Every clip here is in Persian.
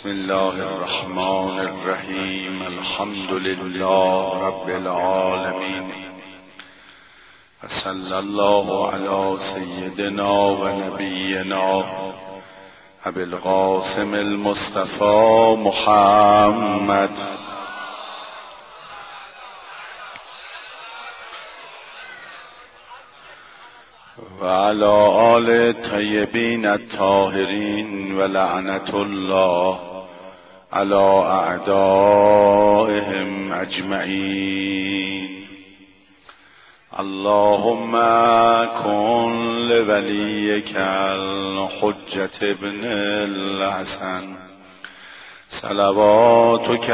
بسم الله الرحمن الرحیم. الحمد لله رب العالمین و صلی الله علی سیدنا و نبینا ابی القاسم المصطفى محمد و علی آل طیبین الطاهرین و لعنت الله علی اعدائهم اجمعین. اللهم کن لولیک الحجة ابن الحسن صلواتک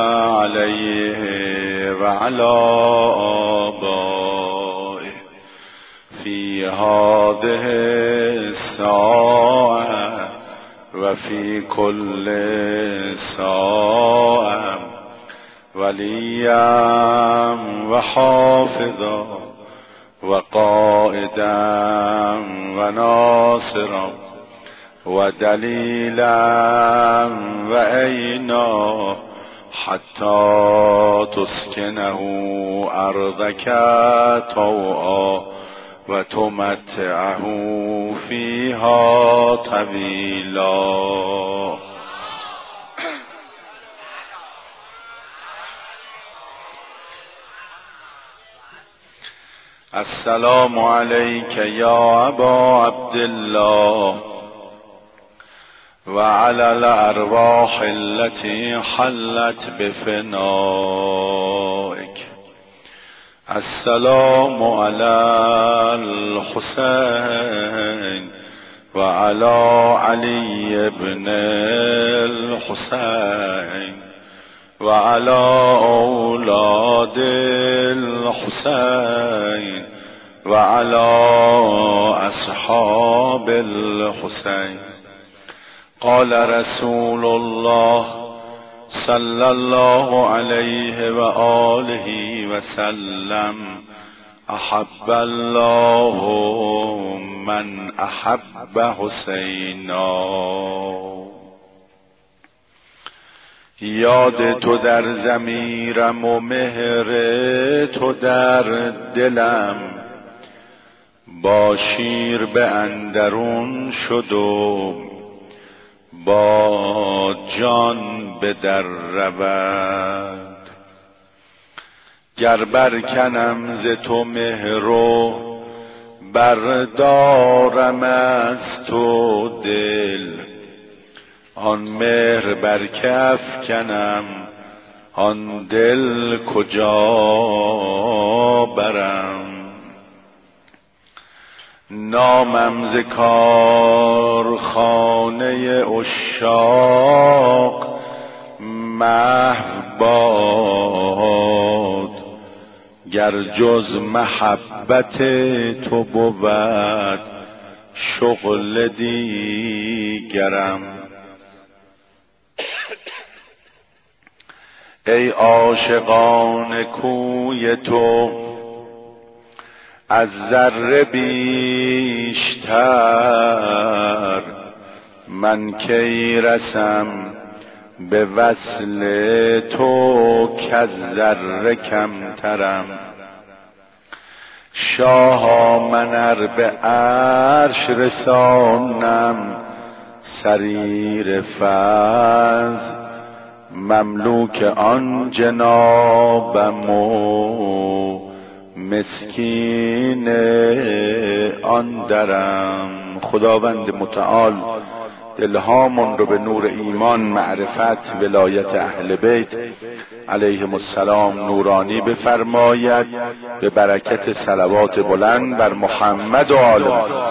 علیه و علی آبائه فی هذه الساعة و فی کل ساعة ولیا و حافظا و قائدا و ناصرا و دلیلا و عینا حتی تسکنه ارضک طوعا و تمتعه فیها طویلا. السلام علیک یا ابا عبدالله و علی الارواح التي حلت بفنائک. السلام علی الحسین و علی علی ابن الحسین و علی اولاد الحسین و علی اصحاب الحسین. قال رسول الله صلی الله علیه و آله و سلم احب الله من احب حسینا. یاد تو در ضمیرم و مهر تو در دلم، با شیر به اندرون شد و با جان به در رود. گر برکنم ز تو مهر و بردارم از تو دل، آن مهر بر که افکنم آن دل کجا برم. نامم ز کارخانه عشاق محو باد، گر جز محبت تو بود شغل دیگرم. ای عاشقان کوی تو از ذره بیشتر، من کی رسم به وصل تو کز ذره کمترم. شاها من ار به عرش رسانم سریر فضل، مملوک آن جنابم و مسکین آن درم. خداوند متعال دلهامون رو به نور ایمان، معرفت، ولایت اهل بیت علیهم السلام نورانی بفرماید به برکت صلوات بلند بر محمد و آل محمد.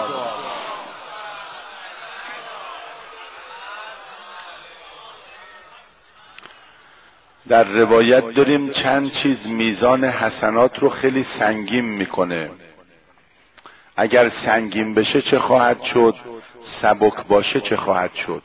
در روایت داریم چند چیز میزان حسنات رو خیلی سنگین میکنه. اگر سنگین بشه چه خواهد شد؟ سبک باشه چه خواهد شد؟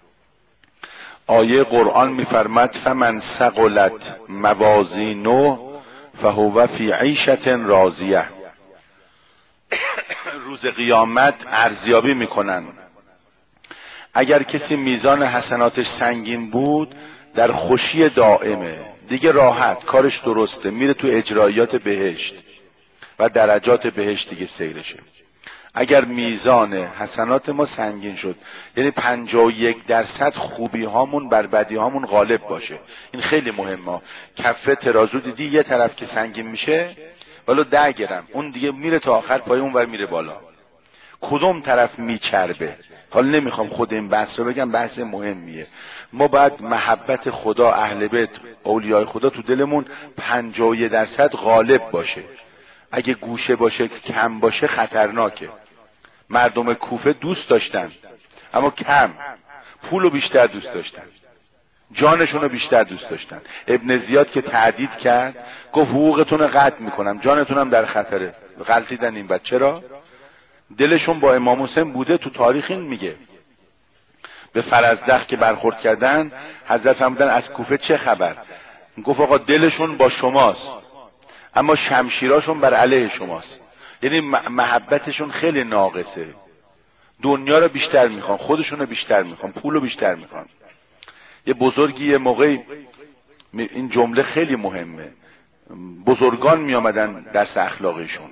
آیه قرآن میفرماد فمن ثقلت موازینه فهو فی عیشة راضیه. روز قیامت ارزیابی میکنن اگر کسی میزان حسناتش سنگین بود در خوشی دائمه، دیگه راحت، کارش درسته، میره تو اجرایات بهشت و درجات بهشت دیگه سیرشه. اگر میزان حسنات ما سنگین شد، یعنی 51% خوبی هامون بر بدی هامون غالب باشه، این خیلی مهمه. کفه ترازو دیدی یه طرف که سنگین میشه ولو 10 گرم، اون دیگه میره تا آخر پای اون ور میره بالا. کدوم طرف میچربه؟ حالا نمیخوام خود این بحث رو بگم، بحث مهمیه. ما باید محبت خدا، اهل بیت، اولیای خدا تو دلمون 51% غالب باشه. اگه گوشه باشه کم باشه خطرناکه. مردم کوفه دوست داشتن اما کم، پولو بیشتر دوست داشتن، جانشونو بیشتر دوست داشتن. ابن زیاد که تعدید کرد گفت حقوقتون رو قطع میکنم، جانتونم در خطره. غلطیدن این بچه را، دلشون با امام حسین بوده. تو تاریخ این میگه به فرزدق که برخورد کردن، حضرت فرمودن از کوفه چه خبر؟ گفت آقا دلشون با شماست اما شمشیراشون بر علیه شماست. یعنی محبتشون خیلی ناقصه، دنیا رو بیشتر میخوان، خودشون رو بیشتر میخوان، پول رو بیشتر میخوان. یه بزرگی یه موقعی، این جمله خیلی مهمه، بزرگان میامدن درس اخلاقیشون،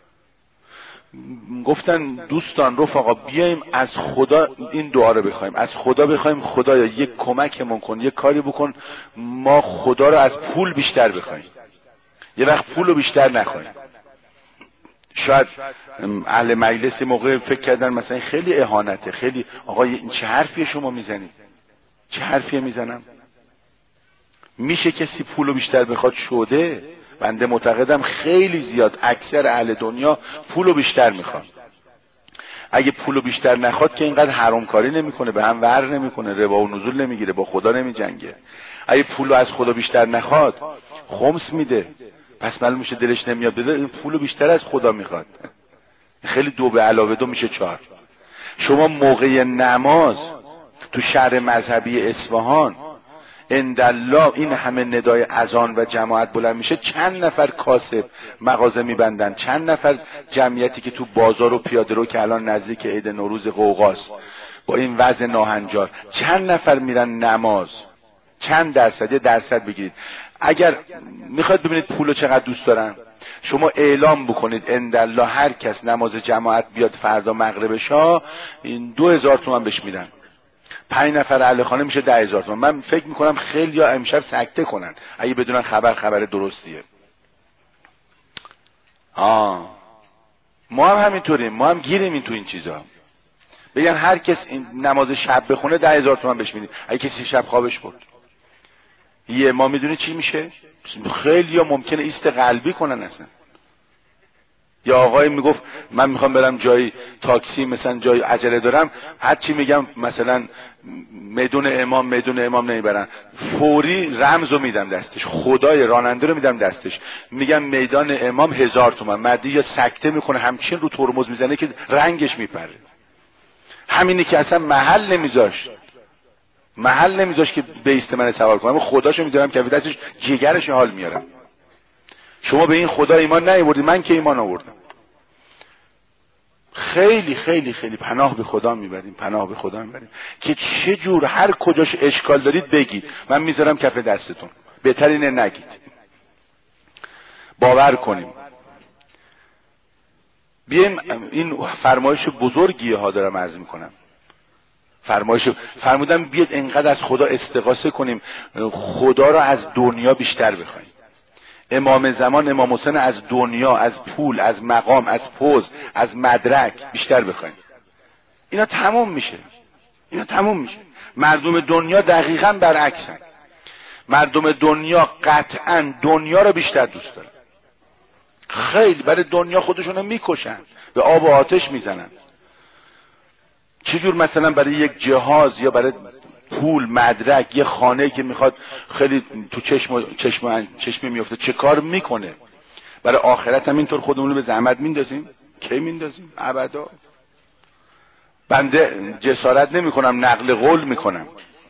گفتن دوستان رفقا بیایم از خدا این دعا رو بخوایم، از خدا بخوایم خدایا یک کمکمون کن، یک کاری بکن ما خدا رو از پول بیشتر بخوایم، یه وقت پول رو بیشتر نخوایم. شاید اهل مجلس موقع فکر کردن مثلا خیلی اهانته، خیلی آقا این چه حرفیه شما میزنید؟ چه حرفیه میزنم؟ میشه کسی پولو بیشتر بخواد؟ شده. بنده معتقدم خیلی زیاد اکثر اهل دنیا پولو بیشتر میخوان. اگه پولو بیشتر نخواد که اینقدر حرامکاری نمیکنه، به هم ور نمیکنه، ربا و نزول نمیگیره، با خدا نمیجنگه. اگه پولو از خدا بیشتر نخواد خمس میده، پس معلوم میشه دلش نمیاد بده، این پولو بیشتر از خدا میخواد. خیلی 2 به علاوه 2 میشه 4. شما موقع نماز تو شهر مذهبی اصفهان اندالله این همه ندای اذان و جماعت بلند میشه، چند نفر کاسب مغازه میبندن، چند نفر جمعیتی که تو بازار و پیاده رو که الان نزدیک عید نوروز قوقاست با این وضع ناهنجار، چند نفر میرن نماز؟ چند درصد؟ یه درصد بگیرید. اگر میخواید ببینید پولو چقدر دوست دارن، شما اعلام بکنید اندالله هر کس نماز جماعت بیاد فردا مغربشا این 2000 تومان بهش میدن. 5 نفر اهل خانه میشه 10,000 تومان. من فکر میکنم خیلی ها امشب سکته کنن اگه بدونن خبر درستیه. ما هم همینطوریم، ما هم گیریم این تو این چیزا. بگن هر کس این نماز شب بخونه 10,000 تومان بهش میدید. اگه کسی شب خوابش برد یه ما میدونی چی میشه؟ خیلی ها ممکنه ایست قلبی کنن اصلا. یا آقای میگفت من میخوام برم جایی تاکسی مثلا جایی عجله دارم، هر چی میگم مثلا میدون امام نمیبرن، فوری رمزو میدم دستش، خدای راننده رو میدم دستش، میگم میدان امام 1000 تومان. مردی یا سکته میکنه همچین رو ترمز میزنه که رنگش میپره. همینی که اصلا محل نمیذاش که بیست من سوار کنم، خداشو میذارم که دستش، جگرش حال میارم. شما به این خدا ایمان نیاوردید، من که ایمان آوردم. خیلی خیلی خیلی پناه به خدا میبریم که چه جور هر کجاش اشکال دارید بگید، من میذارم کف دستتون. بهتر اینه نگید، باور کنیم. بیایم این فرمایش بزرگیه ها دارم عرض میکنم. فرمودم بیاد انقدر از خدا استغاثه کنیم، خدا را از دنیا بیشتر بخوایم. امام زمان امام حسین از دنیا، از پول، از مقام، از پوز، از مدرک بیشتر بخوایم. اینا تموم میشه. مردم دنیا دقیقاً برعکسن. مردم دنیا قطعاً دنیا رو بیشتر دوست دارن. خیلی برای دنیا خودشونو میکشن، به آب و آتش میزنن. چجور مثلا برای یک جهاز یا برای پول، مدرک، یه خانه که میخواد خیلی تو چشم میفته چه کار میکنه؟ برای آخرت هم اینطور خودمون رو به زحمت میندازیم؟ کی میندازیم؟ ابدا. بنده جسارت نمیکنم، نقل قول میکنم.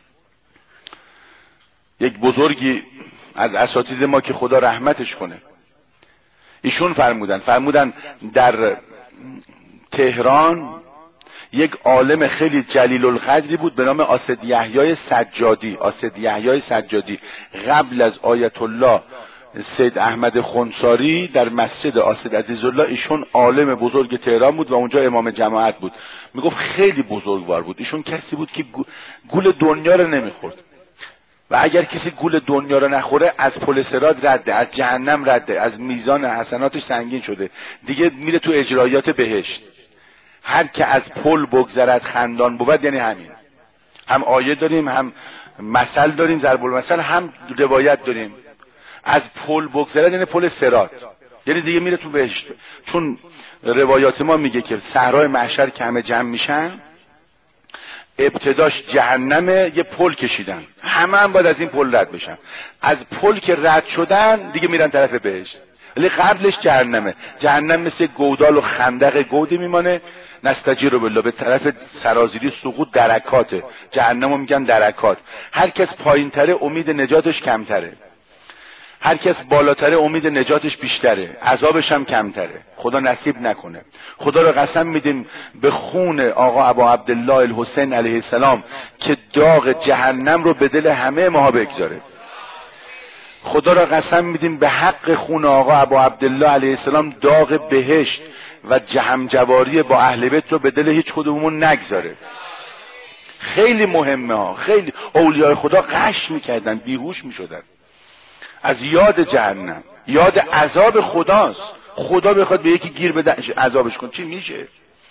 یک بزرگی از اساتید ما که خدا رحمتش کنه، ایشون فرمودن در تهران یک عالم خیلی جلیل القدری بود به نام اسد یحیی سجادی. اسد یحیی سجادی قبل از آیت الله سید احمد خنساری در مسجد اسد عزیزالله، ایشون عالم بزرگ تهران بود و اونجا امام جماعت بود. میگفت خیلی بزرگوار بود. ایشون کسی بود که گول دنیا رو نمیخورد و اگر کسی گول دنیا رو نخوره از پل صراط رده، از جهنم رده، از میزان حسناتش سنگین شده، دیگه میره تو اجرایات بهشت. هر که از پل بگذرد خندان بود، یعنی همین. هم آیه داریم، هم مثل داریم، ضرب المثل، هم روایت داریم. از پل بگذرد یعنی پل صراط، یعنی دیگه میره تو بهشت. چون روایات ما میگه که صحرای محشر که همه جمع میشن، ابتداش جهنمه، یه پل کشیدن، همه هم باید از این پل رد بشن. از پل که رد شدن دیگه میرن طرف بهشت، ولی قبلش جهنمه. جهنم مثل گودال و خندق گودی میمانه. نستجیر بالله، به طرف سرازیری سقوط درکاته. جهنمو میگن درکات. هر کس پایین تره امید نجاتش کمتره، هر کس بالاتره امید نجاتش بیشتره، عذابش هم کمتره. خدا نصیب نکنه. خدا رو قسم میدیم به خون آقا ابا عبدالله الحسین علیه السلام که داغ جهنم رو به دل همه ما بگذاره. خدا را قسم میدیم به حق خون آقا ابا عبدالله علیه السلام داغ بهشت و جهم جواری با اهل بیت رو به دل هیچ کدوممون نگذاره. خیلی مهمه ها. خیلی اولیاء خدا غش میکردن، بیهوش میشدن از یاد جهنم. یاد عذاب خداست. خدا بخواد به یکی گیر بده عذابش کن، چی میشه؟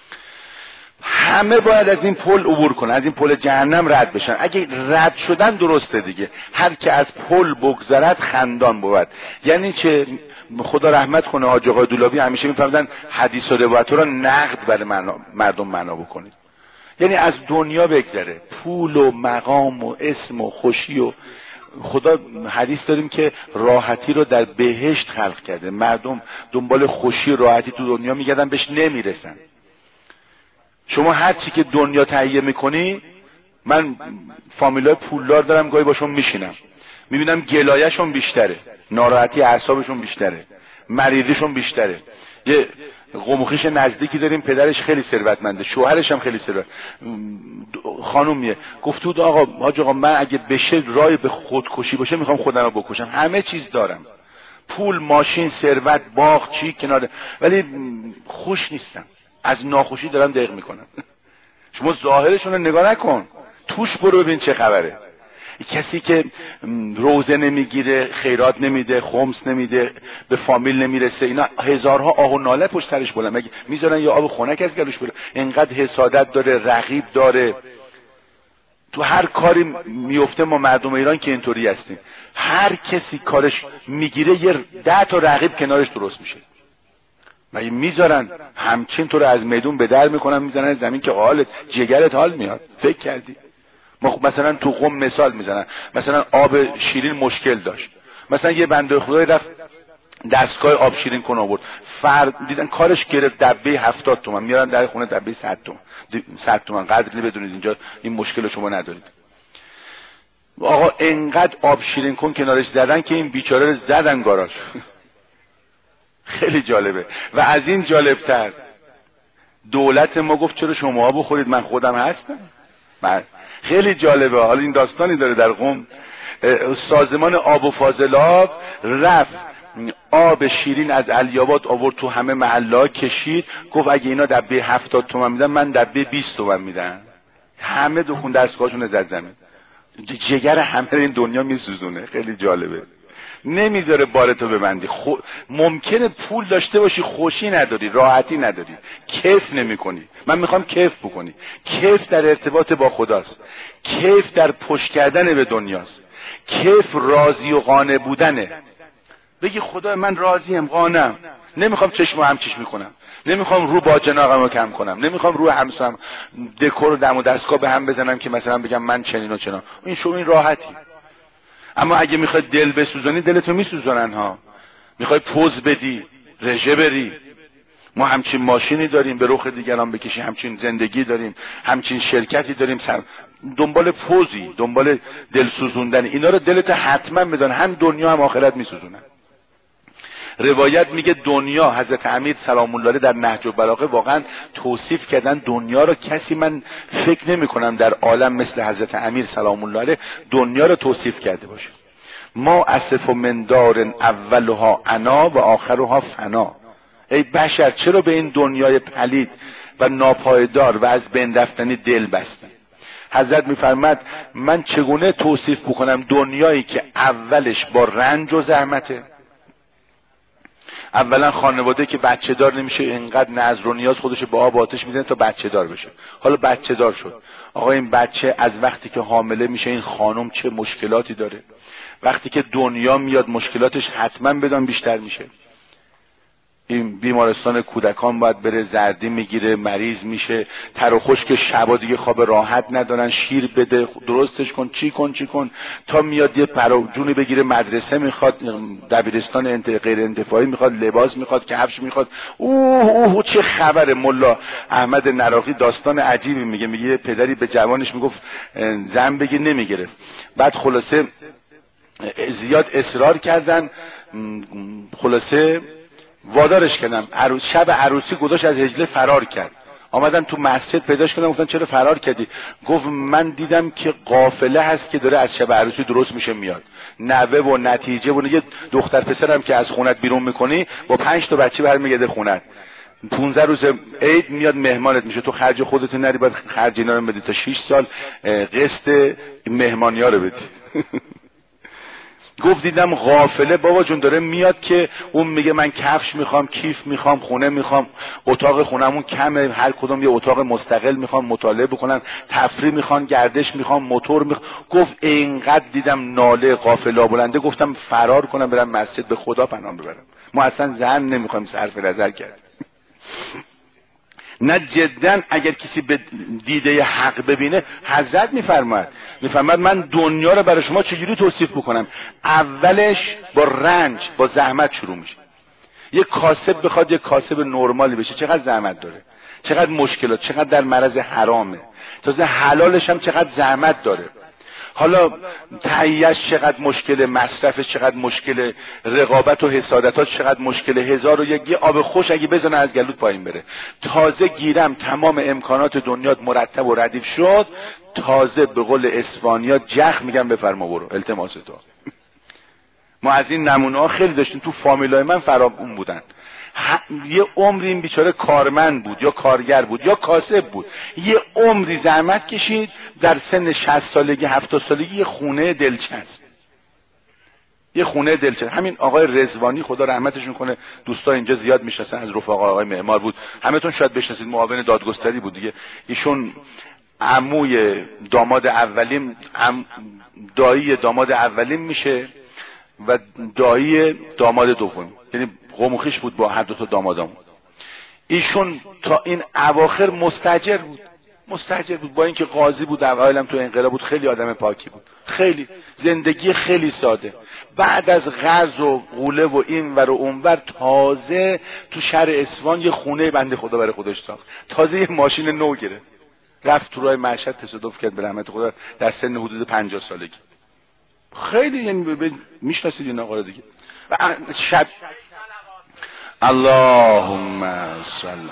همه باید از این پل عبور کنن، از این پل جهنم رد بشن. اگه رد شدن درسته دیگه. هر که از پل بگذرد خندان بود. یعنی چه؟ خدا رحمت کنه حاج آقای دولابی همیشه میفرمودن حدیث و روایت را نقد برای مردم معنا بکنید. یعنی از دنیا بگذره، پول و مقام و اسم و خوشی و خدا حدیث داریم که راحتی رو در بهشت خلق کرده. مردم دنبال خوشی و راحتی تو دنیا میگردن، بهش نمیرسن. شما هر چی که دنیا تهیه میکنی، من فامیلای پولدار دارم، گاهی باشون میشینم میبینم گلایه‌شون بیشتره، ناراحتی اعصابشون بیشتره، مریضیشون بیشتره. یه قمخیش نزدیکی داریم، پدرش خیلی ثروتمنده، شوهرش هم خیلی ثروت. خانومیه گفت بود آقا حاج آقا من اگه بشه رای به خودکشی باشه میخوام خودم رو بکشم. همه چیز دارم، پول، ماشین، ثروت، باغ، چی کنار، ولی خوش نیستم. از ناخوشی دارم دق میکنم. شما ظاهرشون رو نگاه نکن، توش برو ببین چه خبره. کسی که روزه نمیگیره، خیرات نمیده، خمس نمیده، به فامیل نمیرسه، اینا هزارها آه و ناله پشت سرش بلند مگه میذارن یا آب خنک از گلوش بره؟ اینقدر حسادت داره، رقیب داره. تو هر کاری میفته ما مردم ایران که اینطوری هستیم. هر کسی کارش میگیره یه 10 تا رقیب کنارش درست میشه. مگه میذارن همچین تو رو از میدون به در میکنن، میزنن زمین که حالت جگرت حال میاد؟ فکر کردی؟ مثلا تو قم مثال میزنن، مثلا آب شیرین مشکل داشت، مثلا یه بنده خدای رفت دستگاه آب شیرین کن آورد، دیدن کارش گرفت دبه 70 تومن، میارن در خونه دبه 100 تومن. قدری بدونید اینجا این مشکل رو شما ندارید. آقا انقدر آب شیرین کن کنارش زدن که این بیچاره رو زدن گاراژ. خیلی جالبه. و از این جالبتر دولت ما گفت چرا شما بخورید، من خودم هستم. خیلی جالبه. حالا این داستانی داره در قم، سازمان آب و فاضلاب رفت آب شیرین از علی‌آباد آورد تو همه محله‌ها کشید، گفت اگه اینا دبه 70 تومن میدن من دبه 20 تومن میدم. همه دکون دستگاهشون زد زمین. جگر همه این دنیا میسوزونه. خیلی جالبه. نمیذاره بارتو ببندی. ممکنه پول داشته باشی خوشی نداری، راحتی نداری، کیف نمی کنی. من میخوام کیف بکنی. کیف در ارتباط با خداست، کیف در پشت کردن به دنیاست، کیف راضی و قانع بودنه. بگی خدا من راضیم، قانعم، نمیخوام چشمو هم چشمی کنم، نمیخوام رو با جناقمو کم کنم، نمیخوام رو همسام دکور و دم و دستگاه به هم بزنم که مثلا بگم من چنین و چنان. این شو این راحتی. اما اگه میخوای دل بسوزانی دلتو میسوزونن ها. میخوای پوز بدی، رژه بری. ما همچین ماشینی داریم به رخ دیگران بکشی، همچین زندگی داریم، همچین شرکتی داریم، دنبال پوزی، دنبال دل سوزوندن. اینا رو دلت حتما بدن، هم دنیا هم آخرت میسوزونن. روایت میگه دنیا، حضرت امیر سلام الله علیه در نهج البلاغه واقعا توصیف کردن دنیا رو، کسی من فکر نمی کنم در عالم مثل حضرت امیر سلام الله علیه دنیا رو توصیف کرده باشه. ما اسف من دار اولها عنا و آخرها فنا. ای بشر چرا به این دنیای پلید و ناپایدار و از بین رفتنی دل بستی؟ حضرت میفرماد من چگونه توصیف بکنم دنیایی که اولش با رنج و زحمته. اولا خانواده که بچه دار نمیشه، اینقدر نذر و نیاز خودش با آب آتش میزنه تا بچه دار بشه. حالا بچه دار شد، آقا این بچه از وقتی که حامله میشه این خانم چه مشکلاتی داره، وقتی که دنیا میاد مشکلاتش حتما بدان بیشتر میشه. این بیمارستان کودکان باید بره، زردی میگیره، مریض میشه، تر و خشک، شبا دیگه خواب راحت ندارن، شیر بده، درستش کن، چی کن تا میاد یه جونی بگیره، مدرسه میخواد، دبیرستان غیر انتفاعی میخواد، لباس میخواد، کفش میخواد. اوه چه خبره. ملا احمد نراقی داستان عجیبی میگه یه پدری به جوانش میگفت زن بگیر، نمیگرفت. بعد خلاصه زیاد اصرار کردن، خلاصه وادارش کردم، شب عروسی گذاشت از حجله فرار کرد. آمدن تو مسجد پیداش کردم، گفتن چرا فرار کردی؟ گفت من دیدم که قافله هست که داره از شب عروسی درست میشه میاد، نوه و نتیجه و یه دختر پسرم که از خونت بیرون میکنی با 5 تا بچه برمیگرده خونت، 15 روز عید میاد مهمانت میشه، تو خرج خودت نری، باید خرج اینا رو بدی تا 6 سال قسط مهمانی‌ها رو بدی. گفت دیدم غافله بابا جون داره میاد که اون میگه من کفش میخوام، کیف میخوام، خونه میخوام، اتاق خونمون کمه، هر کدوم یه اتاق مستقل میخوام، مطالعه بکنن، تفریح میخوان، گردش میخوام، موتور میخوام. گفت اینقدر دیدم ناله غافلا بلنده، گفتم فرار کنم برم مسجد، به خدا پناه ببرم، ما اصلا زن نمیخوایم صرف نظر کرد. نه جدا اگر کسی به دیده حق ببینه، حضرت میفرماد من دنیا رو برای شما چجوری توصیف بکنم؟ اولش با رنج، با زحمت شروع میشه. یک کاسب بخواد یک کاسب نرمالی بشه چقدر زحمت داره، چقدر مشکلات، چقدر در معرض حرامه، تازه حلالش هم چقدر زحمت داره. حالا تهیه‌اش چقدر مشکل، مصرفش چقدر مشکل، رقابت و حسادتاش چقدر مشکل، 1001 آب خوش اگه بزنه از گلوت پایین بره. تازه گیرم تمام امکانات دنیات مرتب و ردیف شد، تازه به قول اسپانیا جخ میگم بفرما برو، التماس تو. ما از این نمونه ها خیلی داشتیم تو فامیلای من، فراوون بودن. یه عمری این بیچاره کارمند بود یا کارگر بود یا کاسب بود، یه عمری زحمت کشید، در سن 60 سالگی 70 سالگی یه خونه دلچسب، یه خونه دلچسب. همین آقای رضوانی خدا رحمتشون کنه، دوستا اینجا زیاد میشناسن، از رفقا آقای معمار بود، همتون شاید بشناسید، معاون دادگستری بود دیگه. ایشون عموی داماد اولیم، دایی داماد اولیم میشه و دایی داماد دوم، یعنی قوم و خویش بود با هر دو تا دامادامون. ایشون تا این اواخر مستاجر بود، با اینکه قاضی بود، اوایلم تو انقلاب بود، خیلی آدم پاکی بود، خیلی زندگی خیلی ساده. بعد از قرض و غوله و این ور و اون ور، تازه تو شهر اصفهان یه خونه بنده خدا برای خودش ساخت، تازه یه ماشین نو گرفت، رفت تو راه مشهد، تصادف کرد به رحمت خدا در سن حدود 50 سالگی. خیلی یعنی میشناسید این آقا رو دیگه. شب اللهم صل.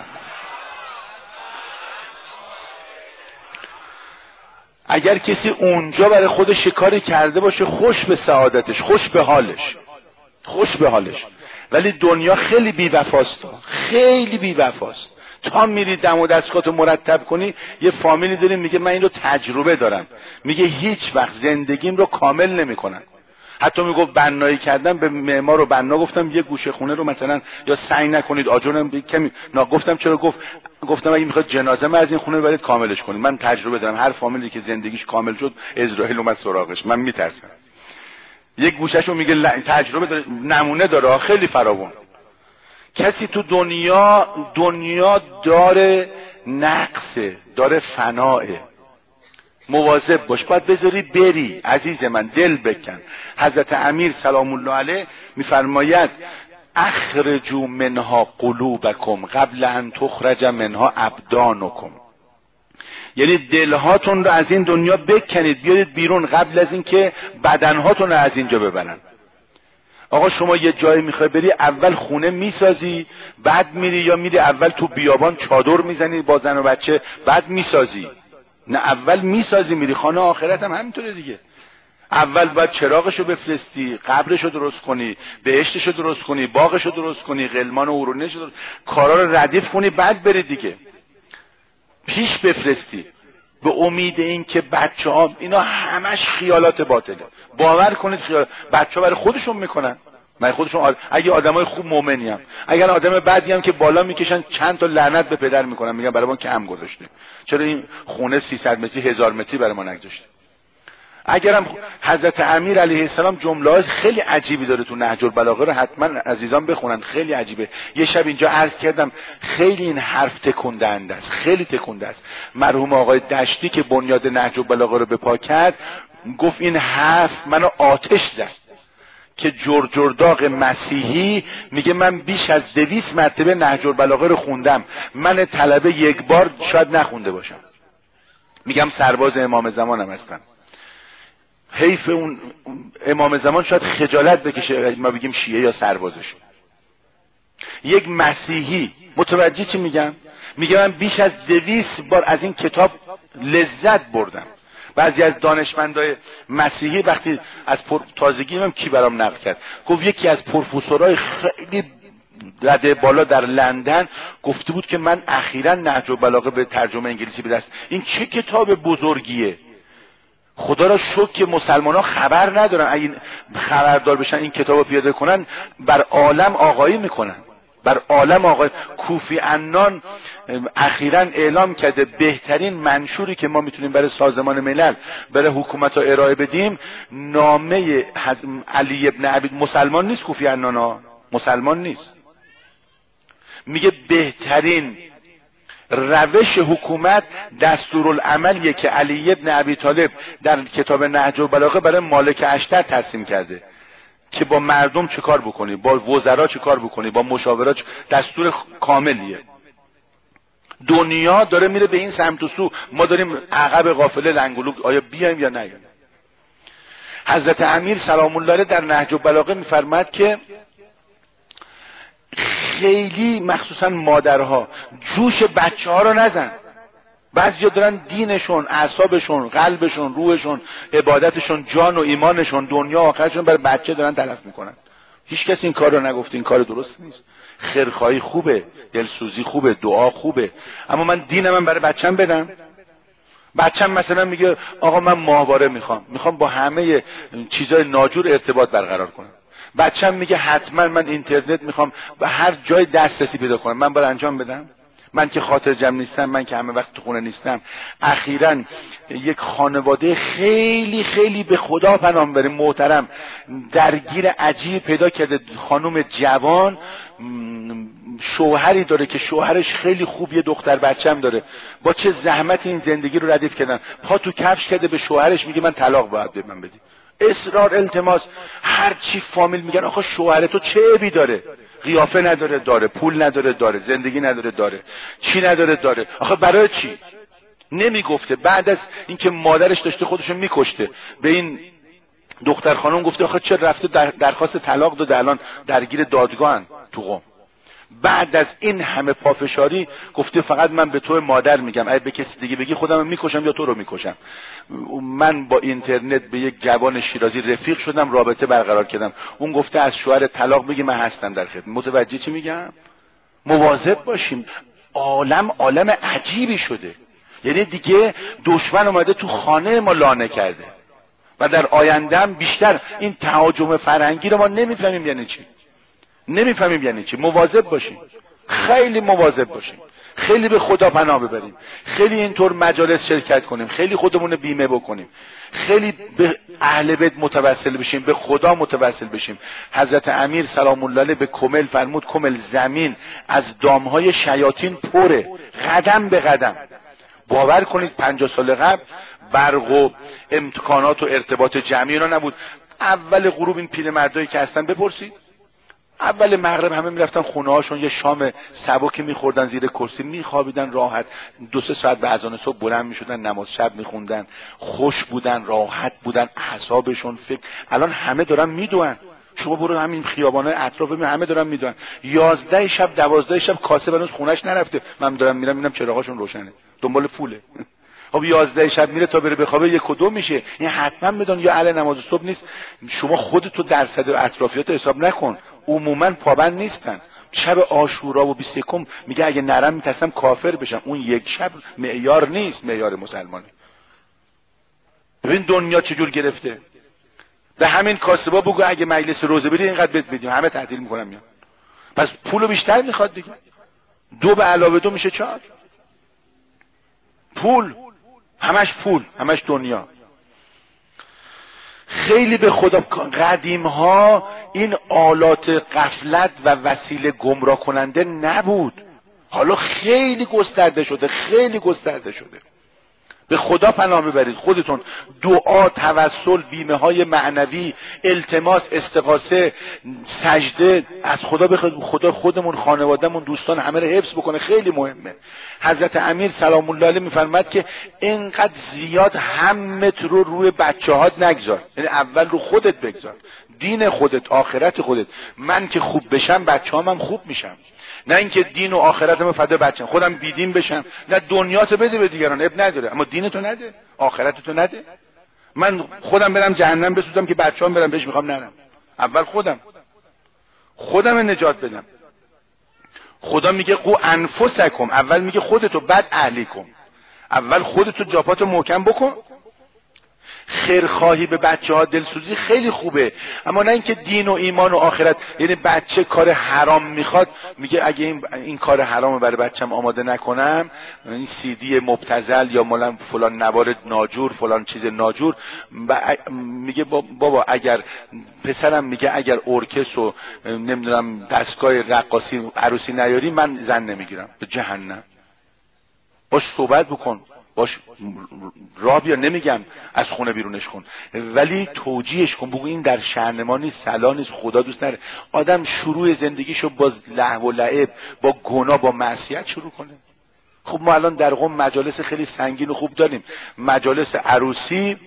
اگر کسی اونجا برای خودش شکاری کرده باشه، خوش به سعادتش، خوش به حالش، ولی دنیا خیلی بی‌وفاست، خیلی بی‌وفاست. تا میری دم و دستگاهتو مرتب کنی، یه فامیلی داریم میگه من این رو تجربه دارم، میگه هیچ وقت زندگیم رو کامل نمیکنم. حتی میگفت بنایی کردم، به معمار و بنا گفتم یه گوشه خونه رو مثلا یا سعی نکنید آجرم کمی گفتم چرا؟ گفتم اگه میخواد جنازه من از این خونه برید کاملش کنید. من تجربه دارم، هر فامیلی که زندگیش کامل شد اسرائیل اومد سراغش، من میترسم. یک گوشهشو میگه تجربه داره، نمونه داره خیلی فراوان. کسی تو دنیا داره نقصه، داره فنائه، مواظب باش، باید بذاری بری عزیز من، دل بکن. حضرت امیر سلام الله علیه میفرماید اخرجوا منها قلوبکم قبل ان تخرج منها ابدانکم، یعنی دلهاتون رو از این دنیا بکنید، بیارید بیرون قبل از این که بدنهاتون رو از اینجا ببرن. آقا شما یه جایی میخوای بری، اول خونه میسازی، بعد میری، یا میری اول تو بیابان چادر میزنی با زن و بچه بعد میسازی؟ نه، اول میسازی میری خانه. آخرت هم همینطوره دیگه. اول باید چراغشو بفرستی، قبرشو درست کنی، بهشتشو درست کنی، باغشو درست کنی، غلمان و اورونشو درست، کارا رو ردیف کنی، بعد بری دیگه. پیش بفرستی به امید این که بچه‌ها، اینا همش خیالات باطله. باور کنید بچه‌ها برای خودشون میکنن. من خودشون اگه آدمای خوب مؤمنی هم، اگر آدم بدی هم که بالا میکشن چند تا لعنت به پدر میکنن، میگن برای ما کم گذاشته، چرا این خونه 300 متری 1000 متری برای ما نگذاشته. اگرم حضرت امیر علیه السلام جمله‌های خیلی عجیبی داره تو نهج البلاغه، رو حتما عزیزان بخونن، خیلی عجیبه. یه شب اینجا عرض کردم خیلی این حرف تکنده‌اند است، خیلی تکنده است. مرحوم آقای دشتی که بنیاد نهج البلاغه رو به پا کرد گفت این حرف منو آتش زد که جرجرداغ مسیحی میگه من بیش از 200 مرتبه نهج البلاغه رو خوندم، من طلبه یک بار شاید نخونده باشم. میگم سرباز امام زمانم هستم. حیف اون امام زمان شاید خجالت بکشه ما بگیم شیعه یا سربازش. یک مسیحی متوجه چی میگم؟ میگه من بیش از 200 بار از این کتاب لذت بردم. بعضی از دانشمندای مسیحی وقتی از تازگی هم کی برام نقل کرد، گفت یکی از پروفسورای خیلی رده بالا در لندن گفته بود که من اخیراً نهج البلاغه به ترجمه انگلیسی به دست، این چه کتاب بزرگیه. خدا را شکر که مسلمان ها خبر ندارن، اگه خبردار بشن این کتاب رو پیاده کنن بر عالم آقایی میکنن، بر عالم آقایی. کوفی عنان اخیراً اعلام کرده بهترین منشوری که ما میتونیم برای سازمان ملل برای حکومت ها ارائه بدیم نامه علی ابن ابی، مسلمان نیست کوفی عنان ها، مسلمان نیست، میگه بهترین روش حکومت دستورالعملیه که علی ابن ابی طالب در کتاب نهج البلاغه برای مالک اشتر ترسیم کرده که با مردم چه کار بکنی، با وزرا چه کار بکنی، با مشاورات دستور کاملیه. دنیا داره میره به این سمت و سو، ما داریم عقب قافله لنگولو، آیا بیایم یا نیایم؟ حضرت امیر سلام الله علیه در نهج البلاغه میفرماد که خیلی مخصوصا مادرها جوش بچه ها رو نزن. بعضیا دارن دینشون، اعصابشون، قلبشون، روحشون، عبادتشون، جان و ایمانشون، دنیا آخرشون برای بچه دارن تلف میکنن. هیچ کسی این کار رو نگفت، این کار درست نیست. خیرخواهی خوبه، دلسوزی خوبه، دعا خوبه، اما من دینم برای بچم بدم؟ بچم مثلا میگه آقا من ماهواره میخوام با همه چیزای ناجور ارتباط برقرار کنم. بچم میگه حتما من اینترنت میخوام به هر جای دسترسی پیدا کنم، من باید انجام بدم؟ من که خاطر جمع نیستم، من که همه وقت تو خونه نیستم. اخیراً یک خانواده خیلی خیلی به خدا پناه بره محترم درگیر عجیب پیدا کرده. خانم جوان شوهری داره که شوهرش خیلی خوب، یه دختر بچم داره، با چه زحمت این زندگی رو ردیف کردن، پا تو کفش کرده به شوهرش میگه من طلاق باید به من بدی. اصرار التماس، هر چی فامیل میگن آخه شوهر تو چه عیبی داره؟ قیافه نداره داره، پول نداره داره، زندگی نداره داره، چی نداره داره، آخه برای چی؟ نمیگفته. بعد از اینکه مادرش داشته خودشو میکشته به این دختر خانم گفته آخه چه رفته درخواست طلاق داده، الان درگیر دادگاهن تو قم. بعد از این همه پافشاری گفته فقط من به تو مادر میگم، اگه به کسی دیگه بگی خودم میکشم یا تو رو میکشم. من با اینترنت به یک جوان شیرازی رفیق شدم، رابطه برقرار کردم، اون گفته از شوهر طلاق بگی من هستم در خدمت. متوجه چی میگم؟ مواظب باشیم. عالم عجیبی شده، یعنی دیگه دشمن اومده تو خانه ما لانه کرده و در آینده هم بیشتر این تهاجم فرهنگی رو ما نمیفهمیم یعنی چی. مواظب باشیم، خیلی مواظب باشیم، خیلی به خدا پناه ببریم، خیلی اینطور مجالس شرکت کنیم، خیلی خودمون رو بیمه بکنیم، خیلی به اهل بیت متوسل بشیم، به خدا متوسل بشیم. حضرت امیر سلام الله علیه به کمل فرمود کمل زمین از دامهای شیاطین پره، قدم به قدم. باور کنید 50 سال قبل برق و امکانات و ارتباط جمعی اینا نبود. اول غروب این پیرمردایی که هستن بپرسید، اول مغرب همه میرفتن خونه هاشون، یه شام سبکی میخوردن، زیر کرسی میخوابیدن راحت، 2-3 ساعت به اذان صبح بلند میشدن، نماز شب میخوندن، خوش بودن، راحت بودن، اعصابشون فکر. الان همه دارن میدوئن. شما برو همین خیابانای اطراف همه دارن میدونن 11 شب 12 شب کاسه هنوز خونش نرفته، من دارم میرم میبینم چراغاشون روشنه، دنبال پوله. خب 11 شب میره تا بره بخوابه 1 و 2 میشه. این حتما بدون یا اهل نماز صبح نیست. شما خودتو درصد اطرافیات حساب نکن، عموما پابند نیستن. شب عاشورا و 21 میگه اگه نرم میترسم کافر بشم. اون یک شب معیار نیست، معیار مسلمانی. ببین دنیا چجور گرفته. به همین کاسبا بگو اگه مجلس روزه بری اینقدر بهت بدیم، همه تعطیل میکنن میان. پس پولو بیشتر میخواد دیگه. 2 به علاوه 2 میشه 4. پول، همش پول، همش دنیا. خیلی به خدا قدیم ها این آلات غفلت و وسیله گمراه کننده نبود. حالا خیلی گسترده شده، خیلی گسترده شده. به خدا پناه ببرید خودتون. دعا، توسل، بیمه های معنوی، التماس، استغاثه، سجده از خدا بخواید. خدا خودمون، خانوادهمون، دوستان همه رو حفظ بکنه، خیلی مهمه. حضرت امیر سلام الله علیه میفرماد که اینقدر زیاد همت رو روی بچه‌هات نگذار، یعنی اول رو خودت بگذار، دین خودت، آخرت خودت. من که خوب بشم بچه‌هام هم خوب میشم، نه اینکه دین و آخرتمو فدا بچم، خودم بیدین بشم. نه دنیاتو بده به دیگران، اب نداره، اما دینتو نده، آخرتتو نده. من خودم برم جهنم بسوزم که بچه‌ام برم بهش، میخوام نرم. اول خودم نجات بدم. خدا میگه قو انفسکم، اول میگه خودتو، بعد اهلیکم. اول خودتو جاپاتو محکم بکن. خیرخواهی به بچه‌ها، دلسوزی خیلی خوبه، اما نه اینکه دین و ایمان و آخرت. یعنی بچه کار حرام میخواد، میگه اگه این کار حرامو برای بچم آماده نکنم، این CD مبتذل یا مولم فلان نوار ناجور، فلان چیز ناجور، میگه بابا اگر پسرم میگه اگر ارکس و نمیدونم دستگاه رقاصی عروسی نیاری من زن نمیگیرم، به جهنم. باش صحبت بکن، باش راه بیا، نمیگم از خونه بیرونش کن، ولی توجیهش کن، بگو این در شأن ما نیست، سلا نیست، خدا دوست نداره. آدم شروع زندگیشو با لهو و لعب، با گناه، با معصیت شروع کنه. خب ما الان در قم مجالس خیلی سنگین و خوب داریم. مجالس عروسی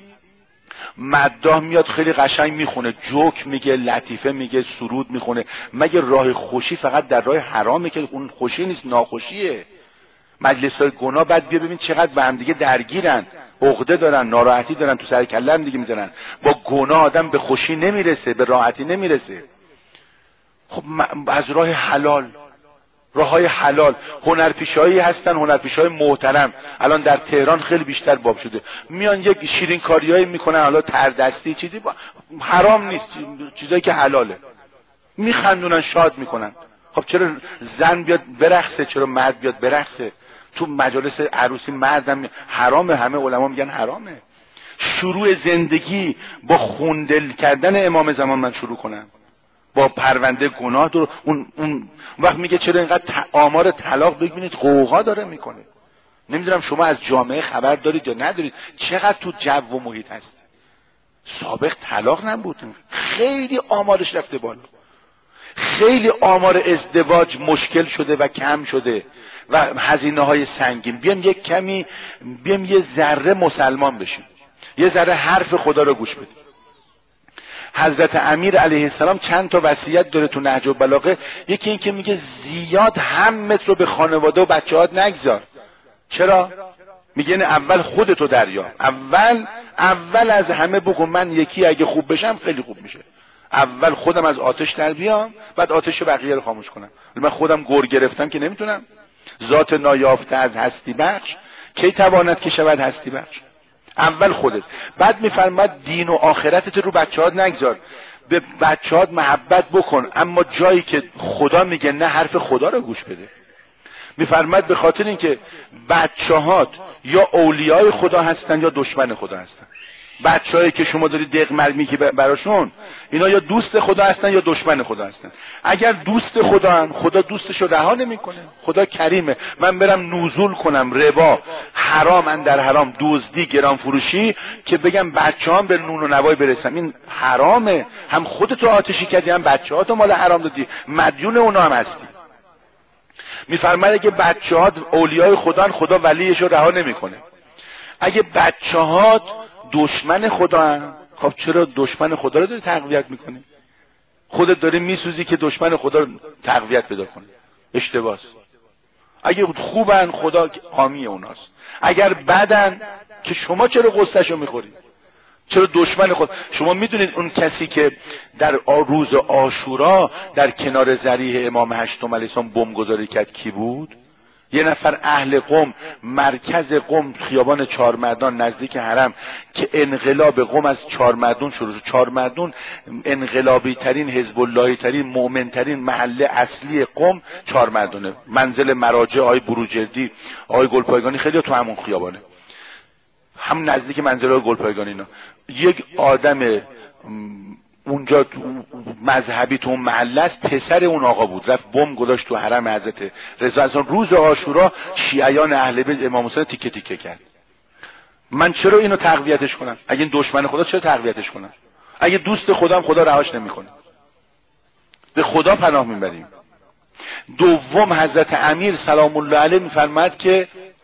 مداح میاد خیلی قشنگ میخونه، جوک میگه، لطیفه میگه، سرود میخونه. مگه راه خوشی فقط در راه حرامه که اون خوشی نیست، ناخوشیه. مجلس های گناه بعد بیا ببین چقدر به هم دیگه درگیرن، عقده دارن، ناراحتی دارن، تو سر کله هم دیگه میزنن. با گناه آدم به خوشی نمیرسه، به راحتی نمیرسه. خب از راه حلال، راههای حلال، هنرپیشه‌ای هستن، هنرپیشه‌های محترم الان در تهران خیلی بیشتر باب شده، میان یک شیرین کاریایی میکنن، حالا تردستی چیزی حرام نیست، چیزایی که حلاله، میخندونن، شاد میکنن. خب چرا زن بیاد برقصه، چرا مرد بیاد برقصه؟ تو مجالس عروسی مردم حرامه، همه علما میگن حرامه. شروع زندگی با خوندل کردن امام زمان من شروع کنم، با پرونده گناه دور. اون وقت میگه چرا اینقدر آمار طلاق ببینید غوغا داره میکنه. نمیدونم شما از جامعه خبر دارید یا ندارید، چقدر تو جو و محیط هست. سابق طلاق نبود، خیلی آمارش رفته بالا، خیلی آمار ازدواج مشکل شده و کم شده و هزینه های سنگین. بیام یه ذره مسلمان بشیم، یه ذره حرف خدا رو گوش بدیم. حضرت امیر علیه السلام چند تا وصیت داره تو نهج البلاغه. یکی این که میگه زیاد همت رو به خانواده و بچه‌هات نگذار. چرا؟ میگه اول خودتو دریاب، اول از همه بگو من یکی اگه خوب بشم خیلی خوب میشه. اول خودم از آتش در بیام، بعد آتش بقیه رو خاموش کنم. من خودم گر گرفتم که نمیتونم. ذات نایافته از هستی بخش کی تواند که شود هستی بخش؟ اول خودت. بعد میفرماد دین و آخرتت رو بچه‌هات نگذار، به بچه‌هات محبت بکن، اما جایی که خدا میگه نه حرف خدا رو گوش بده. میفرماد به خاطر اینکه بچه‌هات یا اولیای خدا هستن یا دشمن خدا هستن. بچه‌هایی که شما دارید دق مرمی که براشون، اینا یا دوست خدا هستن یا دشمن خدا هستن. اگر دوست خدا هن، خدا دوستشو رها نمیکنه. خدا کریمه. من برم نزول کنم ربا، حرام اندر حرام، دزدی، گران فروشی، که بگم بچه‌هام به نون و نوای برسن، این حرامه. هم خودتو آتشی کردی، هم بچه‌هاتو مال حرام دادی، مدیون اونا هم هستی. میفرماید که بچه‌هات اولیای خدا هن، خدا ولیشو رها نمیکنه. اگه بچه‌هات دشمن خدا هن، خب چرا دشمن خدا رو داری تقویت میکنی؟ خودت داری میسوزی که دشمن خدا تقویت پیدا کنه. اشتباهه. اگه خوبن خدا حامی اوناست، اگر بدن که شما چرا قصهشو میخوری؟ چرا دشمن خود؟ شما میدونید اون کسی که در روز عاشورا در کنار ذریح امام هشتم علیه السلام بمب گذاری کرد کی بود؟ یه نفر اهل قم، مرکز قم خیابان چهارمردان نزدیک حرم که انقلاب قم از چهارمردون شروع شد. چهارمردون انقلابی ترین، حزب اللهی ترین، مؤمن ترین محله اصلی قم چهارمردونه. منزل مراجع آقای بروجردی، آقای گلپایگانی خیلی تو همون خیابانه، هم نزدیک منزل آقای گلپایگانی. اینا یک آدم اونجا مذهبی تو اون محله است، پسر اون آقا بود، رفت بمب گذاشت تو حرم حضرت رضا. روز عاشورا شیعیان اهل بیت امام حسین تیکه تیکه کرد. من چرا اینو تقویتش کنم؟ اگه این دشمن خدا چرا تقویتش کنم؟ اگه دوست خودم خدا رهاش نمیکنه. به خدا پناه میبریم. دوم حضرت امیر سلام الله علیه میفرماد که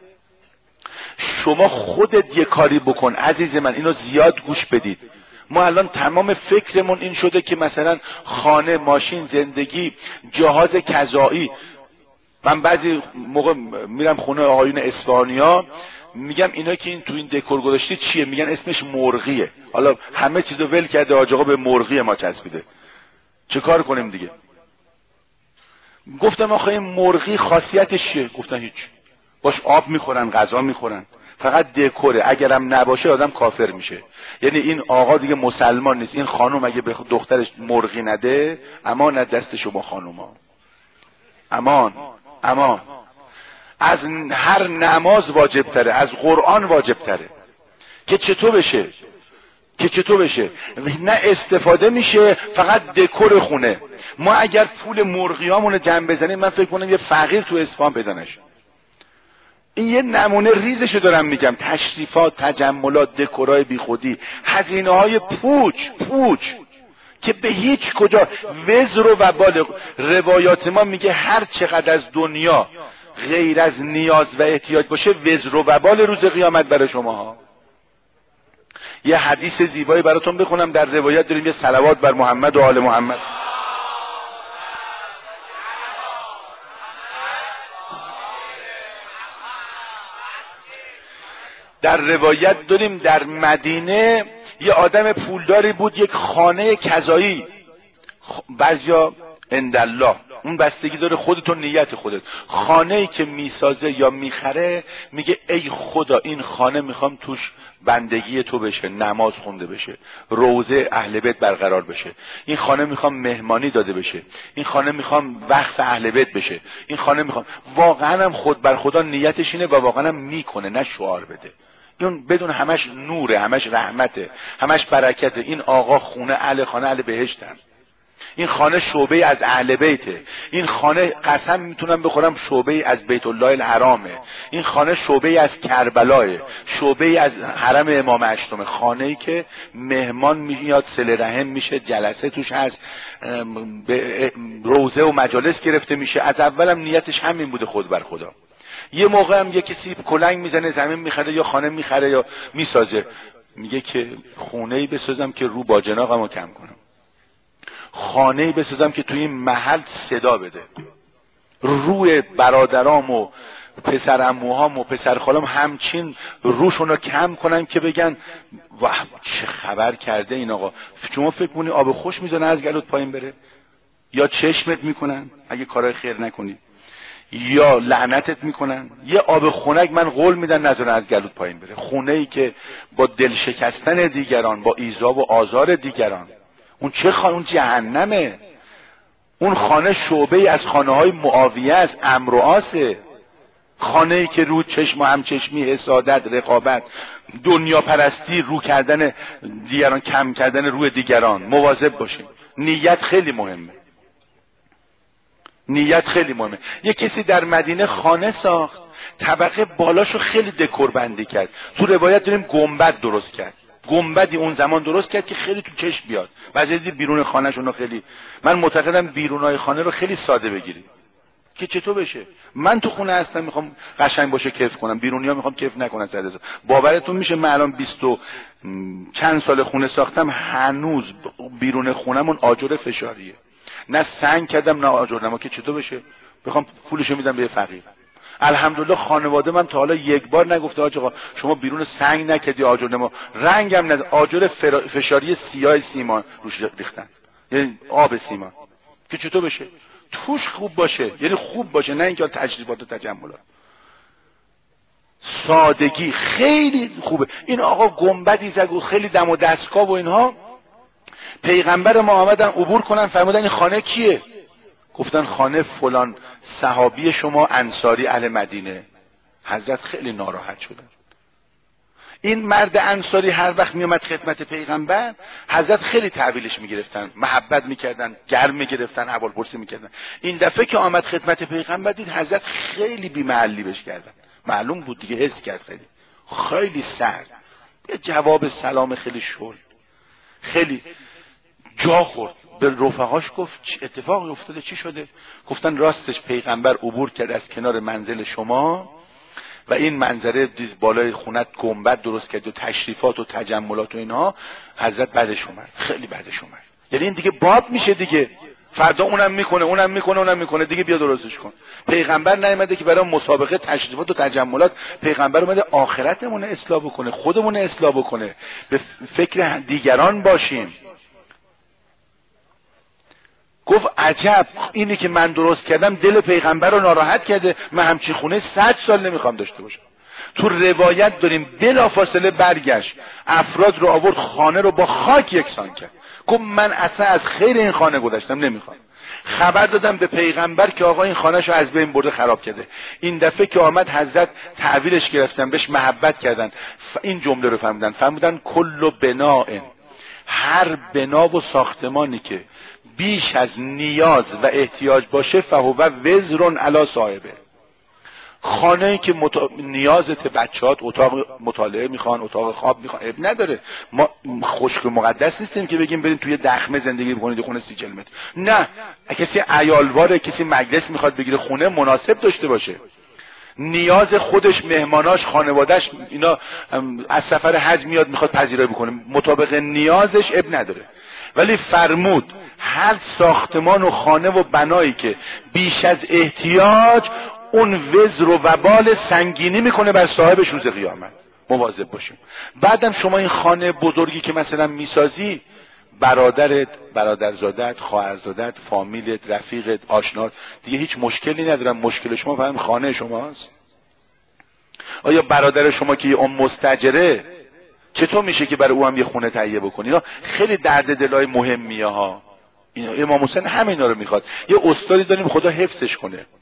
شما خودت یه کاری بکن. عزیز من اینو زیاد گوش بدید. ما الان تمام فکرمون این شده که مثلا خانه، ماشین، زندگی، جهاز کذایی. من بعضی موقع میرم خونه آقایون اصفهانیا، میگم اینا که این تو این دکور گذاشته چیه؟ میگن اسمش مرغیه. حالا همه چیزو ول کرده حاج آقا به مرغی ما چسبیده، چه کار کنیم دیگه؟ گفتم آخه این مرغی خاصیتش چیه؟ گفتن هیچ، باش آب میخورن، غذا میخورن، فقط دکوره، اگرم نباشه آدم کافر میشه. یعنی این آقا دیگه مسلمان نیست. این خانم اگه به دخترش مرغی نده، امان از دست شما خانوما، امان امان. از هر نماز واجب تره، از قرآن واجب تره. که چطور بشه؟ نه استفاده میشه، فقط دکور خونه. ما اگر پول مرغیامون جمع بزنیم، من فکر کنم یه فقیر تو اصفهان پیدا نشه. این یه نمونه ریزشو دارم میگم. تشریفات، تجملات، دکورای بی خودی، هزینه های پوچ که به هیچ کجا وزر و وبال. روایات ما میگه هر چقدر از دنیا غیر از نیاز و احتیاج باشه، وزر و وبال روز قیامت برای شما. یه حدیث زیبایی براتون بخونم. در روایت داریم یه صلوات بر محمد و آل محمد. در روایت داریم در مدینه یه آدم پولداری بود، یک خانه کذایی، بعضیا اندالله، اون بستگی داره خودتون نیت خودت. خانه‌ای که میسازه یا میخره میگه ای خدا این خانه میخوام توش بندگی تو بشه، نماز خونده بشه، روضه اهل بیت برقرار بشه. این خانه میخوام مهمانی داده بشه، این خانه میخوام وقف اهل بیت بشه، این خانه میخوام. واقعا هم خود بر خدا نیتش اینه و واقعا هم میکنه، نه شعار بده. این بدون همش نوره، همش رحمته، همش برکته. این آقا خونه اهل خانه اهل بهشتن. این خانه شعبه از اهل بیته. این خانه قسم میتونم بخورم شعبه از بیت الله الحرامه. این خانه شعبه از کربلاه، شعبه از حرم امام هشتم. خانه‌ای که مهمان میاد، صله رحم میشه، جلسه توش هست، روضه و مجالس گرفته میشه. از اولم نیتش همین بوده، خود بر خدا. یه موقع هم یه کسی کلنگ میزنه، زمین میخره یا خانه میخره یا میسازه، میگه که خونه‌ای بسازم که رو باجناقمو کم کنم، خانه‌ای بسازم که توی این محل صدا بده، روی برادرام و پسر عموهام و پسر خالام همچین روشون رو کم کنن که بگن واه چه خبر کرده این آقا. شما فکر کنی آب خوش میزنه از گلوت پایین بره؟ یا چشمت میکنن اگه کارهای خیر نکنی، یا لعنتت میکنن. یه آب خنک من قول میدن نذارن از گلوت پایین بره. خونه‌ای که با دل شکستن دیگران، با ایذا و آزار دیگران، اون چه خانه؟ اون جهنمه. اون خانه شعبه از خانه‌های معاویه است، عمرو و عاصه. خانه‌ای که رو چشم و همچشمی، حسادت، رقابت، دنیا پرستی، رو کردن دیگران، کم کردن روی دیگران. مواظب باشیم. نیت خیلی مهمه. نیت خیلی مهمه. یه کسی در مدینه خانه ساخت، طبقه بالاشو خیلی دکور بندی کرد. تو روایت داریم گنبد درست کرد. گنبدی اون زمان درست کرد که خیلی تو چشم بیاد. بعضی دید بیرون خانه‌شون خیلی، من معتقدم بیرونای خانه رو خیلی ساده بگیرید که چطور بشه. من تو خونه هستم میخوام قشنگ باشه، کیف کنم، بیرونیا میخوام کیف نکنن. باورتون میشه من الان 20 چند سال خونه ساختم، هنوز بیرون خونمون آجر فشاریه، نه سنگ کردم نه آجر نما که چطور بشه بخوام پولشو میدم به فقیر. الحمدلله خانواده من تا حالا یک بار نگفته آقا شما بیرون سنگ نکردی آجر نما، رنگم ند آجر فشاری سیاه سیمان روش ریختن، یعنی آب سیمان که چطور بشه توش خوب باشه، یعنی خوب باشه، نه اینکه تجربات و تجملات. سادگی خیلی خوبه. این آقا گنبدی زد و خیلی دم و دستگاه و اینها، پیغمبر ما آمدن عبور کنن فرمودن این خانه کیه؟ گفتن خانه فلان صحابی شما انصاری اهل مدینه. حضرت خیلی ناراحت شدن. این مرد انصاری هر وقت میومد خدمت پیغمبر، حضرت خیلی تحویلش میگرفتن، محبت میکردن، گرم میگرفتن، احوالپرسی میکردن. این دفعه که آمد خدمت پیغمبر دید حضرت خیلی بی‌محلی بهش کردن، معلوم بود دیگه، حس کرد خیلی سرد، یه جواب سلام خیلی شل، خیلی جا خورد. به رفقاش گفت چه اتفاقی افتاده، چی شده؟ گفتن راستش پیغمبر عبور کرد از کنار منزل شما و این منظره دید بالای خونت گنبد درست کرد و تشریفات و تجملات و اینها، حضرت بعدش اومد، خیلی بعدش اومد. یعنی این دیگه باب میشه دیگه، فردا اونم میکنه دیگه، بیا درستش کن. پیغمبر نیامده که برای مسابقه تشریفات و تجملات، پیغمبر اومده آخرتمون اصلاح بکنه، خودمون اصلاح بکنه، به فکر دیگران باشیم. گفت عجب، اینی که من درست کردم دل پیغمبر رو ناراحت کرده، من همچین خونه 100 سال نمیخوام داشته باشم. تو روایت داریم بلافاصله برگشت، افراد رو آورد، خانه رو با خاک یکسان کرد. گفت من اصلا از خیر این خانه گذشتم، نمیخوام. خبر دادم به پیغمبر که آقا این خانهشو از بین برده، خراب کرده. این دفعه که آمد حضرت تحویلش گرفتن، بهش محبت کردن، این جمله رو فرمودن کل بناء، هر بنا و ساختمانی که بیش از نیاز و احتیاج باشه فهو وزر علی صاحبه. خانه‌ای که نیازت، بچه‌هات اتاق مطالعه میخوان، اتاق خواب میخوان، اب نداره. ما خشک و مقدس نیستیم که بگیم بریم توی دخمه زندگی بکنید خونه 30 متر. نه، کسی عیالواره، کسی مجلس میخواد بگیره، خونه مناسب داشته باشه. نیاز خودش، مهماناش، خانوادهش، اینا از سفر حج میاد میخواد پذیرایی بکنه، مطابق نیازش اب نداره. ولی فرمود هر ساختمان و خانه و بنایی که بیش از احتیاج، اون وزر و وبال سنگینی میکنه بر صاحبش روز قیامت. مواظب باشیم. بعدم شما این خانه بزرگی که مثلا میسازی، برادرت، برادرزادت، خواهرزادت، فامیلت، رفیقت، آشنات دیگه هیچ مشکلی ندارن، مشکل شما فهم خانه شماست. آیا برادر شما که یه مستاجره، چطور میشه که برای او هم یه خونه تهیه بکنی؟ اینا خیلی درد دلای مهمیه ها. امام حسین همینا رو میخواد. یه استادی داریم خدا حفظش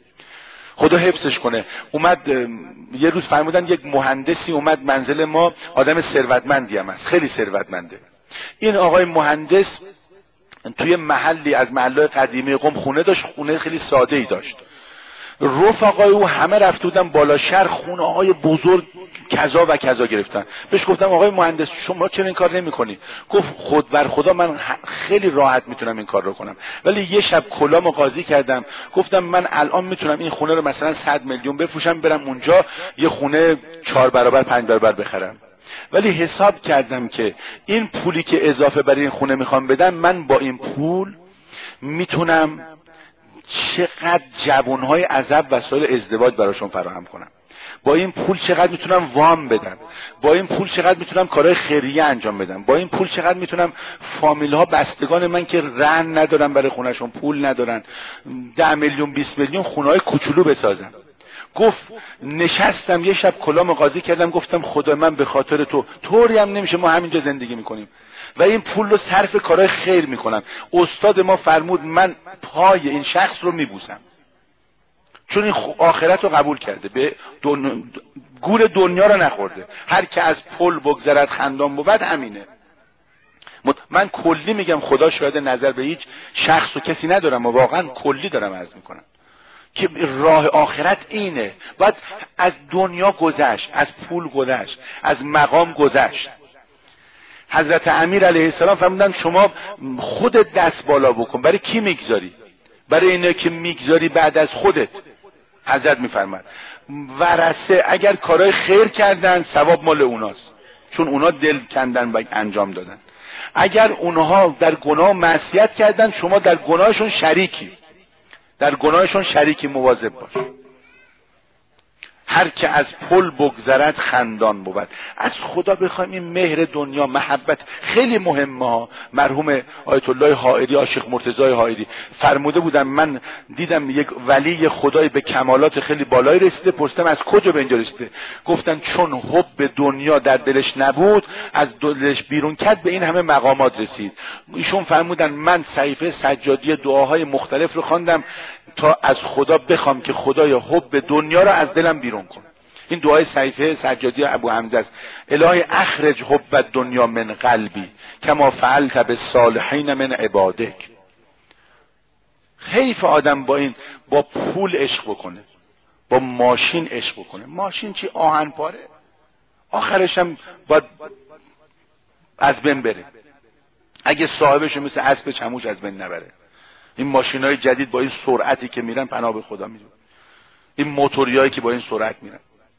کنه، اومد یه روز فرمودن یک مهندسی اومد منزل ما، آدم ثروتمندی هم هست، خیلی ثروتمنده. این آقای مهندس توی محلی از محلهای قدیمی قم خونه داشت، خونه خیلی ساده ای داشت. رفقای او همه رفته بودن بالا شهر، خونه های بزرگ کذا و کذا گرفتن. بهش گفتم آقای مهندس شما چرا این کار نمی‌کنی؟ گفت خود بر خدا من خیلی راحت میتونم این کار رو کنم، ولی یه شب کلامو قاضی کردم، گفتم من الان میتونم این خونه رو مثلا 100 میلیون بفروشم، برم اونجا یه خونه 4 برابر 5 برابر بخرم. ولی حساب کردم که این پولی که اضافه برای این خونه میخوام بدم، من با این پول میتونم چقدر جوانهای عزب وسایل ازدواج براشون فراهم کنم، با این پول چقدر میتونم وام بدم، با این پول چقدر میتونم کارهای خیریه انجام بدم، با این پول چقدر میتونم فامیل ها، بستگان من که رهن ندارن برای خونهشون، پول ندارن، 10 میلیون 20 میلیون خونه های کوچولو بسازم. گفت نشستم یه شب کلام قاضی کردم، گفتم خدا من به خاطر تو، طوری هم نمیشه، ما همینجا زندگی میکنیم و این پول رو صرف کارهای خیر میکنم. استاد ما فرمود من پای این شخص رو میبوسم، چون این آخرت رو قبول کرده، به گور دنیا رو نخورده. هر که از پل بگذرد خندان بود، همینه. من کلی میگم، خدا شاید نظر به هیچ شخص و کسی ندارم و واقعا کلی دارم عرض میکنم که راه آخرت اینه. باید از دنیا گذشت، از پول گذشت، از مقام گذشت. حضرت امیر علیه السلام فرمودن شما خودت دست بالا بکن. برای کی میگذاری؟ برای اینه که میگذاری بعد از خودت. حضرت میفرماد ورثه اگر کارهای خیر کردن ثواب مال اوناست، چون اونا دل کندن و انجام دادن. اگر اونها در گناه معصیت کردن، شما در گناهشون شریکی، در گناهشون شریکی، مواظب باش. هر که از پل بگذرد خندان بود. از خدا بخوایم این مهر دنیا، محبت خیلی مهمه ها. مرحوم آیت الله حائری، عاشق مرتضی حائری فرموده بودن، من دیدم یک ولی خدای به کمالات خیلی بالایی رسیده، پرسیدم از کجا به اینجا رسیده؟ گفتن چون حب دنیا در دلش نبود، از دلش بیرون کرد، به این همه مقامات رسید. ایشون فرمودن من صحیفه سجادی دعاهای مختلف رو خواندم تا از خدا بخوام که خدای حب دنیا رو از دلم بیرون کن. این دعای صحیفه سجادی ابو حمزه است. الهی اخرج حب الدنیا من قلبی کما فعلت بالصالحین من عبادک. حیف آدم با پول عشق بکنه، با ماشین عشق بکنه. ماشین چی؟ آهن پاره، آخرش هم باید از بین بره اگه صاحبش مثل اسب چموش از بین نبره. این ماشینای جدید با این سرعتی که میرن پناه به خدا میدون، این موتوریایی که با این سرعت میرن.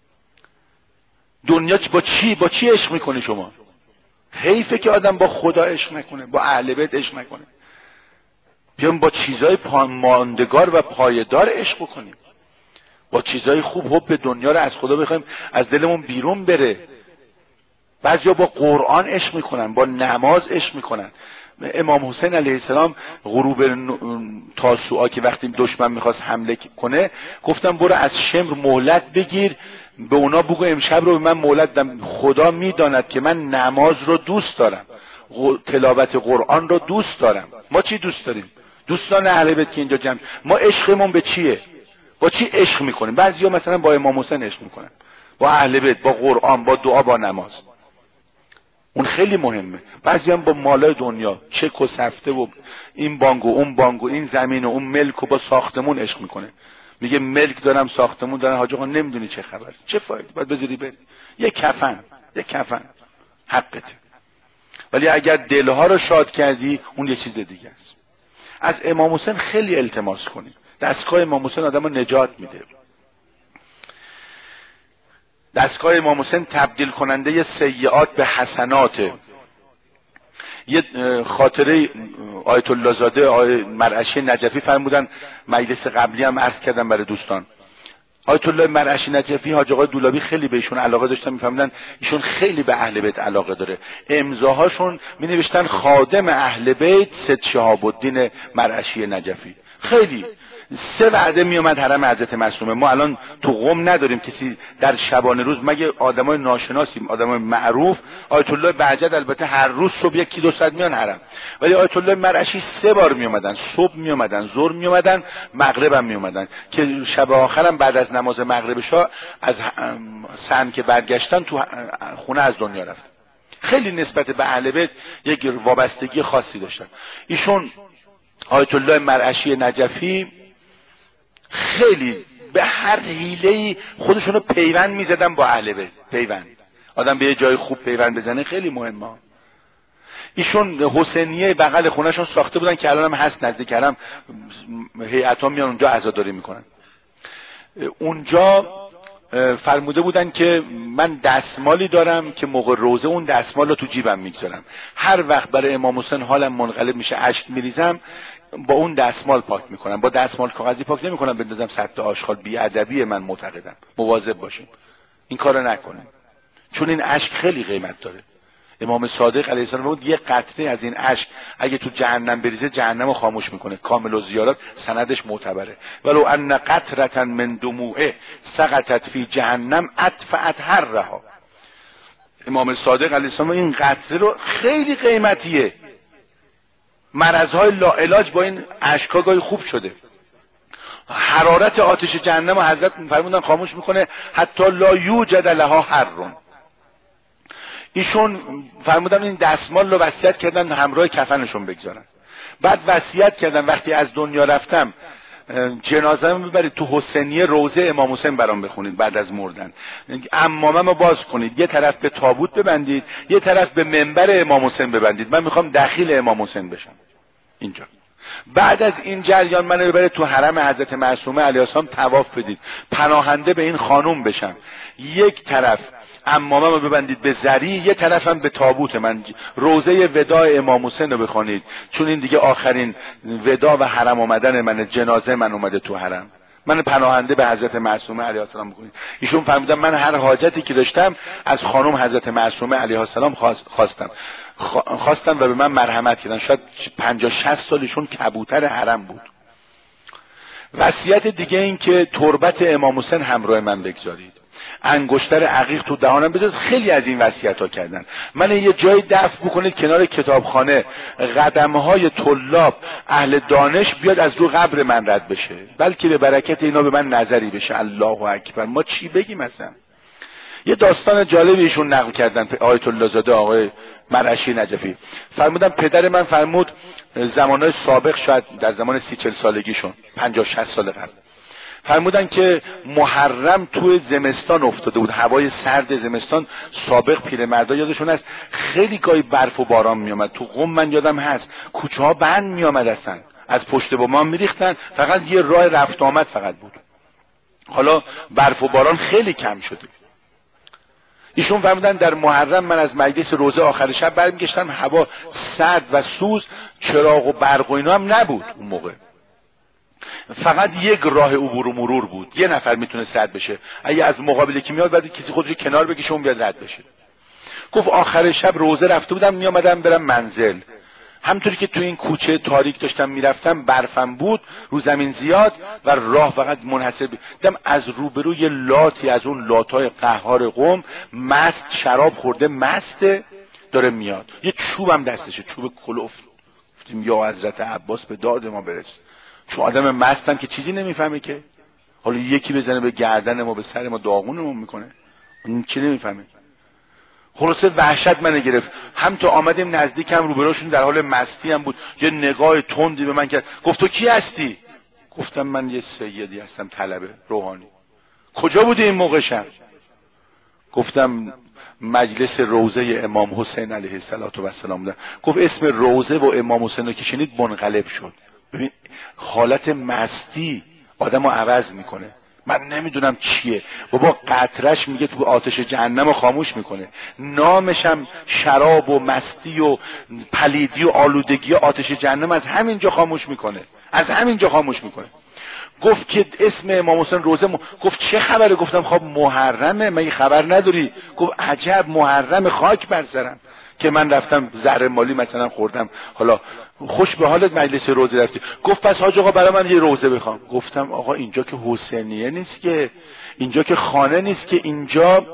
دنیا با چی عشق میکنی شما؟ حیفه که آدم با خدا عشق نکنه، با اهل بیت عشق نکنه. بیام با چیزای ماندگار و پایدار عشق بکنیم، با چیزای خوب. حب دنیا رو از خدا بخوایم از دلمون بیرون بره. بعضیا با قرآن عشق میکنن، با نماز عشق میکنن. امام حسین علیه السلام غروب تاسوعا که وقتی دشمن میخواست حمله کنه، گفتم برو از شمر مهلت بگیر، به اونا بگو امشب رو به من مهلت دم. خدا میداند که من نماز رو دوست دارم، تلاوت قرآن رو دوست دارم. ما چی دوست داریم؟ دوستان اهل بیت که اینجا جمع، ما عشقمون به چیه؟ با چی عشق میکنیم؟ بعضیا مثلا با امام حسین عشق میکنن، با اهل بیت، با قرآن، با دعا، با نماز. اون خیلی مهمه. بعضی هم با مالای دنیا، چک و سفته و این بانک و اون بانک و این زمین و اون ملک و با ساختمون عشق میکنه. میگه ملک دارم، ساختمون دارم. حاج آقا نمیدونی چه خبر، چه فایده؟ باید بذاری بری یک کفن حقته. ولی اگر دلها رو شاد کردی، اون یه چیز دیگه است. از امام حسین خیلی التماس کنید. دستگاه امام حسین آدمو نجات میده. دستگاه امام حسین تبدیل کننده سیئات به حسناته. یه خاطره آیت الله زاده آیه مرعشی نجفی فرمودن، مجلس قبلی هم عرض کردم برای دوستان. آیت الله مرعشی نجفی، حاج آقای دولابی خیلی به ایشون علاقه داشتن، میفهمیدن ایشون خیلی به اهل بیت علاقه داره. امضاهاشون می نوشتن خادم اهل بیت سید شهاب الدین مرعشی نجفی. خیلی 3 وعده می اومد حرم حضرت معصومه. ما الان تو قم نداریم کسی در شبانه روز، مگه آدمای ناشناسیم، آدمای معروف. آیت الله بهجت البته هر روز صبح 1-2 ساعت میان حرم، ولی آیت الله مرعشی 3 بار می اومدن. صبح می اومدن، ظهر می اومدن، مغرب هم می اومدن، که شب آخرم بعد از نماز مغرب شاه از سن که برگشتن تو خونه از دنیا رفت. خیلی نسبت به اهل بیت یک وابستگی خاصی داشتن. ایشون آیت الله مرعشی نجفی خیلی به هر حیله‌ای خودشونو پیوند میزدن با اهل بیت. پیوند، آدم به یه جای خوب پیوند بزنه خیلی مهمه. ایشون حسینیه بغل خونهشون ساخته بودن که الان هم هست، نزدیک حرم هیئت‌ها میان اونجا عزاداری میکنن. اونجا فرموده بودن که من دستمالی دارم که موقع روزه اون دستمال رو تو جیبم میگذارم، هر وقت برای امام حسین حالم منقلب میشه اشک میریزم با اون دستمال پاک میکنم. با دستمال کاغذی پاک نمیکنم بندازم سطح آشغال. بی‌ادبی من معتقدم. مواظب باشیم این کارو نکنیم، چون این اشک خیلی قیمت داره. امام صادق علیه السلام بود یه قطره از این اشک اگه تو جهنم بریزه جهنمو خاموش میکنه. کامل الزیارات سندش معتبره. ولو ان قطره من دموعه سقطت فی جهنم اطفأت حرها. امام صادق علیه السلام این قطره رو خیلی قیمتیه. مرضهای لاعلاج با این اشک‌ها گاهی خوب شده. حرارت آتش جهنم حضرت فرمودن خاموش میکنه حتی لا یوجد لها حرون. ایشون فرمودن این دستمال رو وصیت کردن همراه کفنشون بگذارن. بعد وصیت کردن وقتی از دنیا رفتم جنازه‌مو ببرید تو حسینیه روضه امام حسین برام بخونید، بعد از مردن عمامه‌مو باز کنید، یه طرف به تابوت ببندید، یه طرف به منبر امام حسین ببندید، من میخوام دخیل امام حسین بشم اینجا. بعد از این جریان منو ببرید تو حرم حضرت معصومه علیه السلام طواف بدید، پناهنده به این خانوم بشم. یک طرف عمامه ببندید به زری، یه طرفم به تابوت من، روزه وداع امام حسین رو بخونید، چون این دیگه آخرین ودا و حرم آمدن من، جنازه من اومده تو حرم، من پناهنده به حضرت معصومه علیه السلام بکنید. ایشون فرمودن من هر حاجتی که داشتم از خانم حضرت معصومه علیه السلام خواستم و به من مرحمت کردن. شاید 50-60 سال ایشون کبوتر حرم بود. وصیت دیگه این که تربت امام حسین همراه من بگذارید، انگشتر عقیق تو دهانم بذارید. خیلی از این وصیت‌ها کردن. من یه جایی دفن بکنید کنار کتابخانه، قدم‌های طلاب اهل دانش بیاد از رو قبر من رد بشه، بلکه به برکت اینا به من نظری بشه. الله اکبر. ما چی بگیم مثلا؟ یه داستان جالبی ایشون نقل کردن، آیت الله زاده آقای مرعشی نجفی. فرمودن پدر من فرمود زمانهای سابق، شاید در زمان 30-40 سالگیشون، 50-60 سال قبل، فرمودن که محرم توی زمستان افتاده بود، هوای سرد زمستان. سابق پیرمردا یادشون هست خیلی گاهی برف و باران میامد. تو قم من یادم هست کوچه ها بند میامد، اصلا از پشت بام میریختن، فقط یه راه رفت آمد فقط بود. حالا برف و باران خیلی کم شده. ایشون فرمودن در محرم من از مجلس روزه آخر شب برمیگشتم، هوا سرد و سوز، چراغ و برق و اینا هم نبود اون موقع، فقط یک راه عبور و مرور بود، یه نفر میتونه رد بشه، اگه از مقابل کی میاد بعد کسی خودش کنار بکشه اون بیاد رد بشه. گفت آخر شب روزه رفته بودم، میامدم برم منزل، همطوری که تو این کوچه تاریک داشتم میرفتم، برفم بود رو زمین زیاد و راه فقط منحصر دیدم از روبروی لاتی از اون لاتای قهار قم، مست، شراب خورده، مسته، داره میاد، یه چوبم دستشه، چوب کلوف. گفتیم یا حضرت عباس به داد ما برس، چون آدم مستم که چیزی نمیفهمه که، حالا یکی بزنه به گردن ما، به سر ما، داغونمون میکنه، این چی نمیفهمه. خلاصه وحشت منو گرفت. هم تو آمدیم نزدیکم، روبروشون در حال مستی هم بود، یه نگاه تندی به من کرد، گفت تو کی هستی؟ گفتم من یه سیدی هستم، طلبه روحانی. کجا بودی این موقع شب؟ گفتم مجلس روزه امام حسین علیه السلام بودم. گفت اسم روزه و امام حسین رو که شنید منقلب شد. ببین حالت مستی آدمو عوض میکنه. من نمیدونم چیه بابا، قطرش میگه تو آتش جهنم رو خاموش میکنه، نامش هم شراب و مستی و پلیدی و آلودگی و آتش جهنم از همینجا خاموش میکنه، از همینجا خاموش میکنه. گفت که اسم امام حسین روزه گفت چه خبره؟ گفتم خب محرمه، مگه خبر نداری؟ گفت عجب، محرم، خاک بر سرم که من رفتم زهر مالی مثلا خوردم، حالا خوش به حالت مجلس روزه رفتی. گفت پس حاج آقا برای من یه روزه بخوام. گفتم آقا اینجا که حسینیه نیست که، اینجا که خانه نیست که، اینجا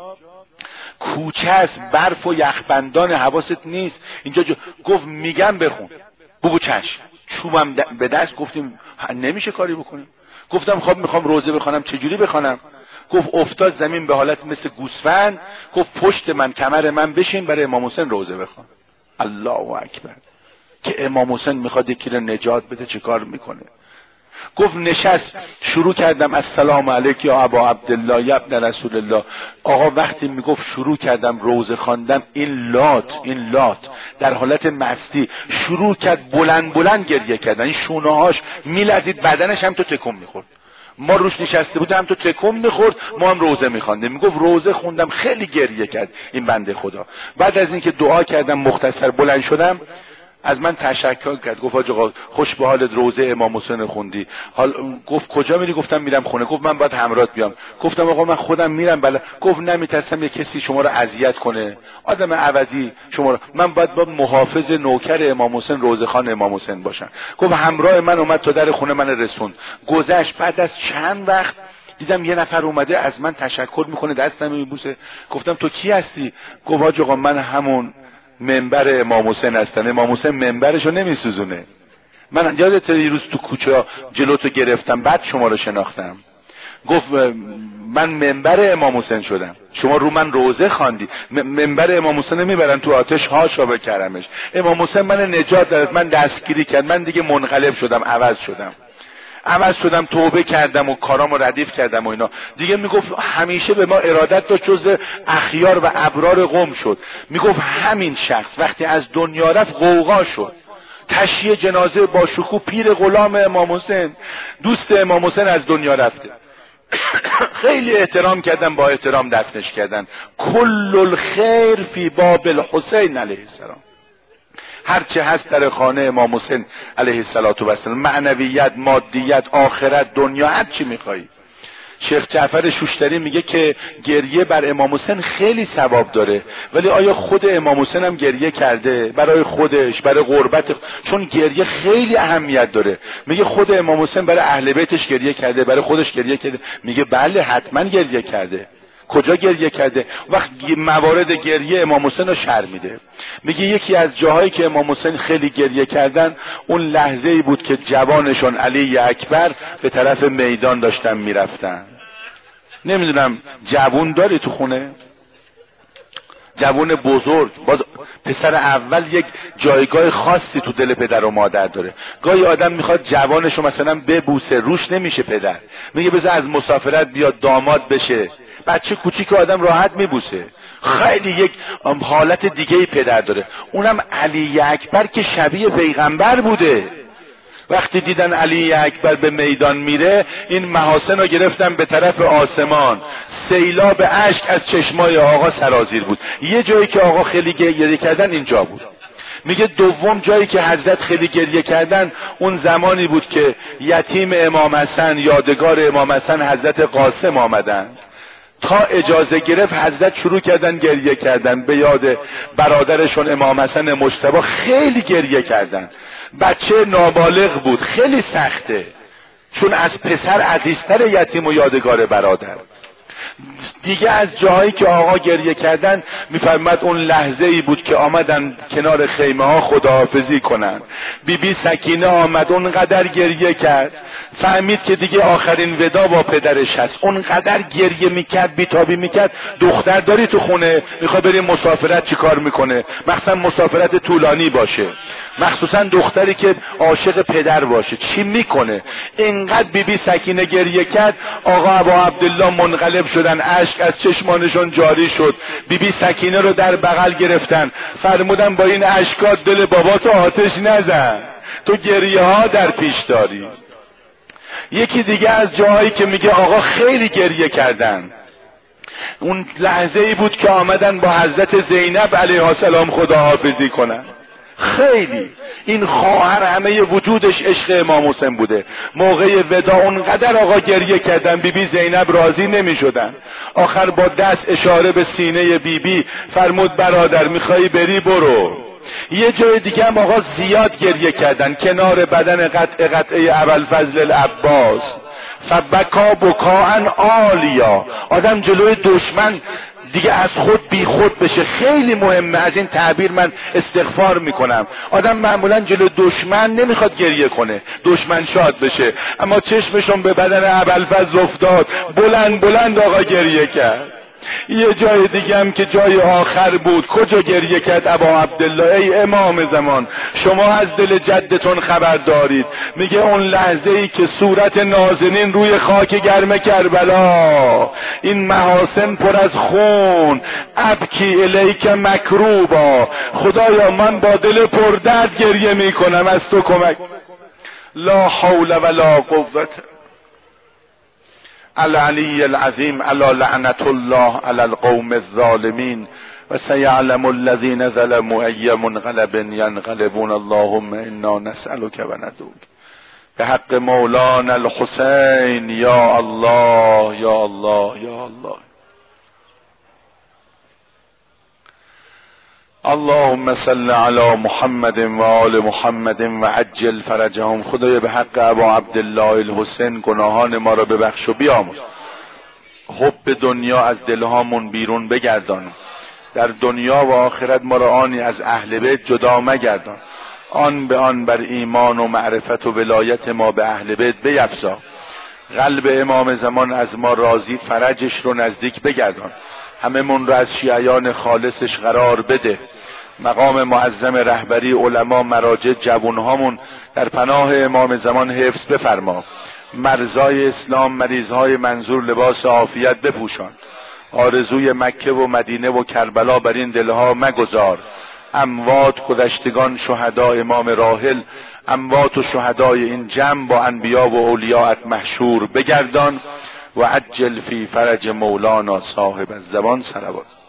کوچه است، برف و یخبندان، حواست نیست اینجا گفت میگم بخون. بگو چشم. چوبم به دست، گفتیم نمیشه کاری بکنیم. گفتم خب میخوام روزه بخونم، چجوری بخونم؟ گفت افتاد زمین به حالت مثل گوسفند، گفت پشت من، کمر من بشین، برای امام حسین روزه بخون. الله اکبر. که امام حسین میخواد یکی رو نجات بده، چه کار میکنه؟ گفت نشست، شروع کردم السلام علیک یا ابا عبدالله یا ابن رسول الله. آقا وقتی میگفت شروع کردم روزه خواندن، این لات در حالت مستی شروع کرد بلند بلند گریه کردن، این شونه هاش میلرزید، بدنش هم تو تکون میخورد. ما روش نشسته بودیم، هم تو تکون میخورد، ما هم روزه میخواندیم. میگفت روزه خوندم، خیلی گریه کرد این بنده خدا. بعد از اینکه دعا کردم مختصر بلند شدم، از من تشکر کرد، گفت حاج آقا خوش به حالت، روزه امام حسین خوندی. حال گفت کجا میری؟ گفتم میرم خونه. گفت من باید همراهت بیام. گفتم آقا من خودم میرم. بله. گفت نمیترسم یه کسی شما رو اذیت کنه، آدم عوضی شما رو، من باید با محافظ نوکر امام حسین، روزه خوان امام حسین باشم. گفت همراه من اومد تا در خونه من رسوند. گذشت بعد از چند وقت دیدم یه نفر اومده از من تشکر میکنه، دستم میبوسه. گفتم تو کی هستی؟ گفت حاج آقا من همون منبر امام حسین هستم. امام حسین منبرشو نمیسوزونه. من یادت یه روز تو کوچه جلوتو گرفتم، بعد شما رو شناختم. گفت من منبر امام حسین شدم، شما رو من روزه خواندی. منبر امام حسین میبرن تو آتش، هاشا به کرمش. امام حسین من نجات داد، من دستگیری کرد، من دیگه منقلب شدم، عوض شدم، توبه کردم و کارامو ردیف کردم و اینا دیگه. میگفت همیشه به ما ارادت داشت، جزء اخیار و ابرار قوم شد. میگفت همین شخص وقتی از دنیا رفت غوغا شد، تشییع جنازه با شکوه، پیر غلام امام حسین، دوست امام حسین از دنیا رفته. خیلی احترام کردن، با احترام دفنش کردن. کل الخیر فی باب الحسین علیه السلام. هرچه هست در خانه امام حسین علیه السلام، معنویت، مادیت، آخرت، دنیا، هر چی میخوایی. شیخ جعفر شوشتری میگه که گریه بر امام حسین خیلی ثواب داره، ولی آیا خود امام حسین هم گریه کرده برای خودش، برای قربت؟ چون گریه خیلی اهمیت داره. میگه خود امام حسین برای اهل بیتش گریه کرده، برای خودش گریه کرده. میگه بله حتما گریه کرده. کجا گریه کرده؟ وقت موارد گریه امام حسین رو شرح میده. میگه یکی از جاهایی که امام حسین خیلی گریه کردن اون لحظه ای بود که جوانشون علی اکبر به طرف میدان داشتن میرفتن. نمیدونم جوون داری تو خونه؟ جوون بزرگ، باز پسر اول یک جایگاه خاصی تو دل پدر و مادر داره. گاهی آدم میخواد جوانشو مثلا ببوسه، روش نمیشه پدر، میگه بذار از مسافرت بیاد داماد بشه. بچه کوچیک آدم راحت میبوسه. خیلی یک حالت دیگه پدر داره. اونم علی اکبر که شبیه پیغمبر بوده. وقتی دیدن علی اکبر به میدان میره، این محاسن رو گرفتن به طرف آسمان. سیلاب اشک از چشمای آقا سرازیر بود. یه جایی که آقا خیلی گریه کردن اینجا بود. میگه دوم جایی که حضرت خیلی گریه کردن اون زمانی بود که یتیم امام حسن، یادگار امام حسن حضرت قاسم آمدن. تا اجازه گرفت حضرت شروع کردن گریه کردن به یاد برادرشون امام حسن مجتبی. خیلی گریه کردن. بچه نابالغ بود، خیلی سخته، چون از پسر عزیزتر یتیم و یادگار برادر. دیگه از جاهایی که آقا گریه کردن میفرماد اون لحظه ای بود که آمدن کنار خیمه ها خداحافظی کنن. بی سکینه آمد، اونقدر گریه کرد، فهمید که دیگه آخرین ودا با پدرش هست. اونقدر گریه میکرد، بیتابی میکرد. دختر داری تو خونه، میخواد بریم مسافرت، چی کار میکنه؟ مخصوصا مسافرت طولانی باشه، مخصوصا دختری که عاشق پدر باشه، چی میکنه؟ اینقدر بی سکینه گریه کرد، آقا ابا عبدالله منقلب شدن، اشک از چشمانشون جاری شد. بی سکینه رو در بغل گرفتن، فرمودن با این اشکات دل باباتو آتش نزن، تو گریه ها در پیش داری. یکی دیگه از جاهایی که میگه آقا خیلی گریه کردن، اون لحظه ای بود که آمدن با حضرت زینب علیها السلام خداحافظی کنن. خیلی این خواهر همه وجودش عشق امام حسین بوده. موقع ودا اونقدر آقا گریه کردن، بی زینب راضی نمی شدن. آخر با دست اشاره به سینه بی فرمود برادر میخوایی بری برو. یه جای دیگه هم آقا زیاد گریه کردن، کنار بدن قطعه ابوالفضل العباس. فبکا بکاء عالیا. آدم جلوی دشمن دیگه از خود بی خود بشه. خیلی مهمه، از این تعبیر من استغفار میکنم. آدم معمولا جلو دشمن نمیخواد گریه کنه، دشمن شاد بشه، اما چشمشون به بدن ابوالفضل افتاد، بلند بلند آقا گریه کرد. یه جای دیگه هم که جای آخر بود، کجا گریه کرد ابا عبدالله؟ ای امام زمان، شما از دل جدتون خبر دارید. میگه اون لحظه ای که صورت نازنین روی خاک گرم کربلا، این محاسن پر از خون، ابکی الیک مکروبا، خدایا من با دل پردرد گریه میکنم، از تو کمک. لا حول ولا قوة العلی العظیم علی لعنت الله علی القوم الظالمین و سیعلم الذین ظلموا ای منقلب ینقلبون. اللهم انا نسألک و ندعوک به حق مولانا الحسین. یا الله یا الله یا الله. اللهم صل علی محمد و آل محمد و عجل فرجهم. خدای به حق ابا عبدالله الحسین گناهان ما را ببخش و بیامرز. حب دنیا از دلهامون بیرون بگردان. در دنیا و آخرت ما را آنی از اهل بیت جدا مگردان. آن به آن بر ایمان و معرفت و ولایت ما به اهل بیت بیفزا. قلب امام زمان از ما راضی، فرجش رو نزدیک بگردان. همه من را از شیعیان خالصش قرار بده. مقام معظم رهبری علما، مراجع، جوانهامون در پناه امام زمان حفظ بفرما. مرزای اسلام، مریضهای منظور لباس عافیت بپوشان. آرزوی مکه و مدینه و کربلا بر این دلها مگذار. اموات، گذشتگان، شهدا امام راحل، اموات و شهدای این جمع با انبیا و اولیاءت محشور بگردان. و عجل فی فرج مولانا صاحب الزمان صلوات.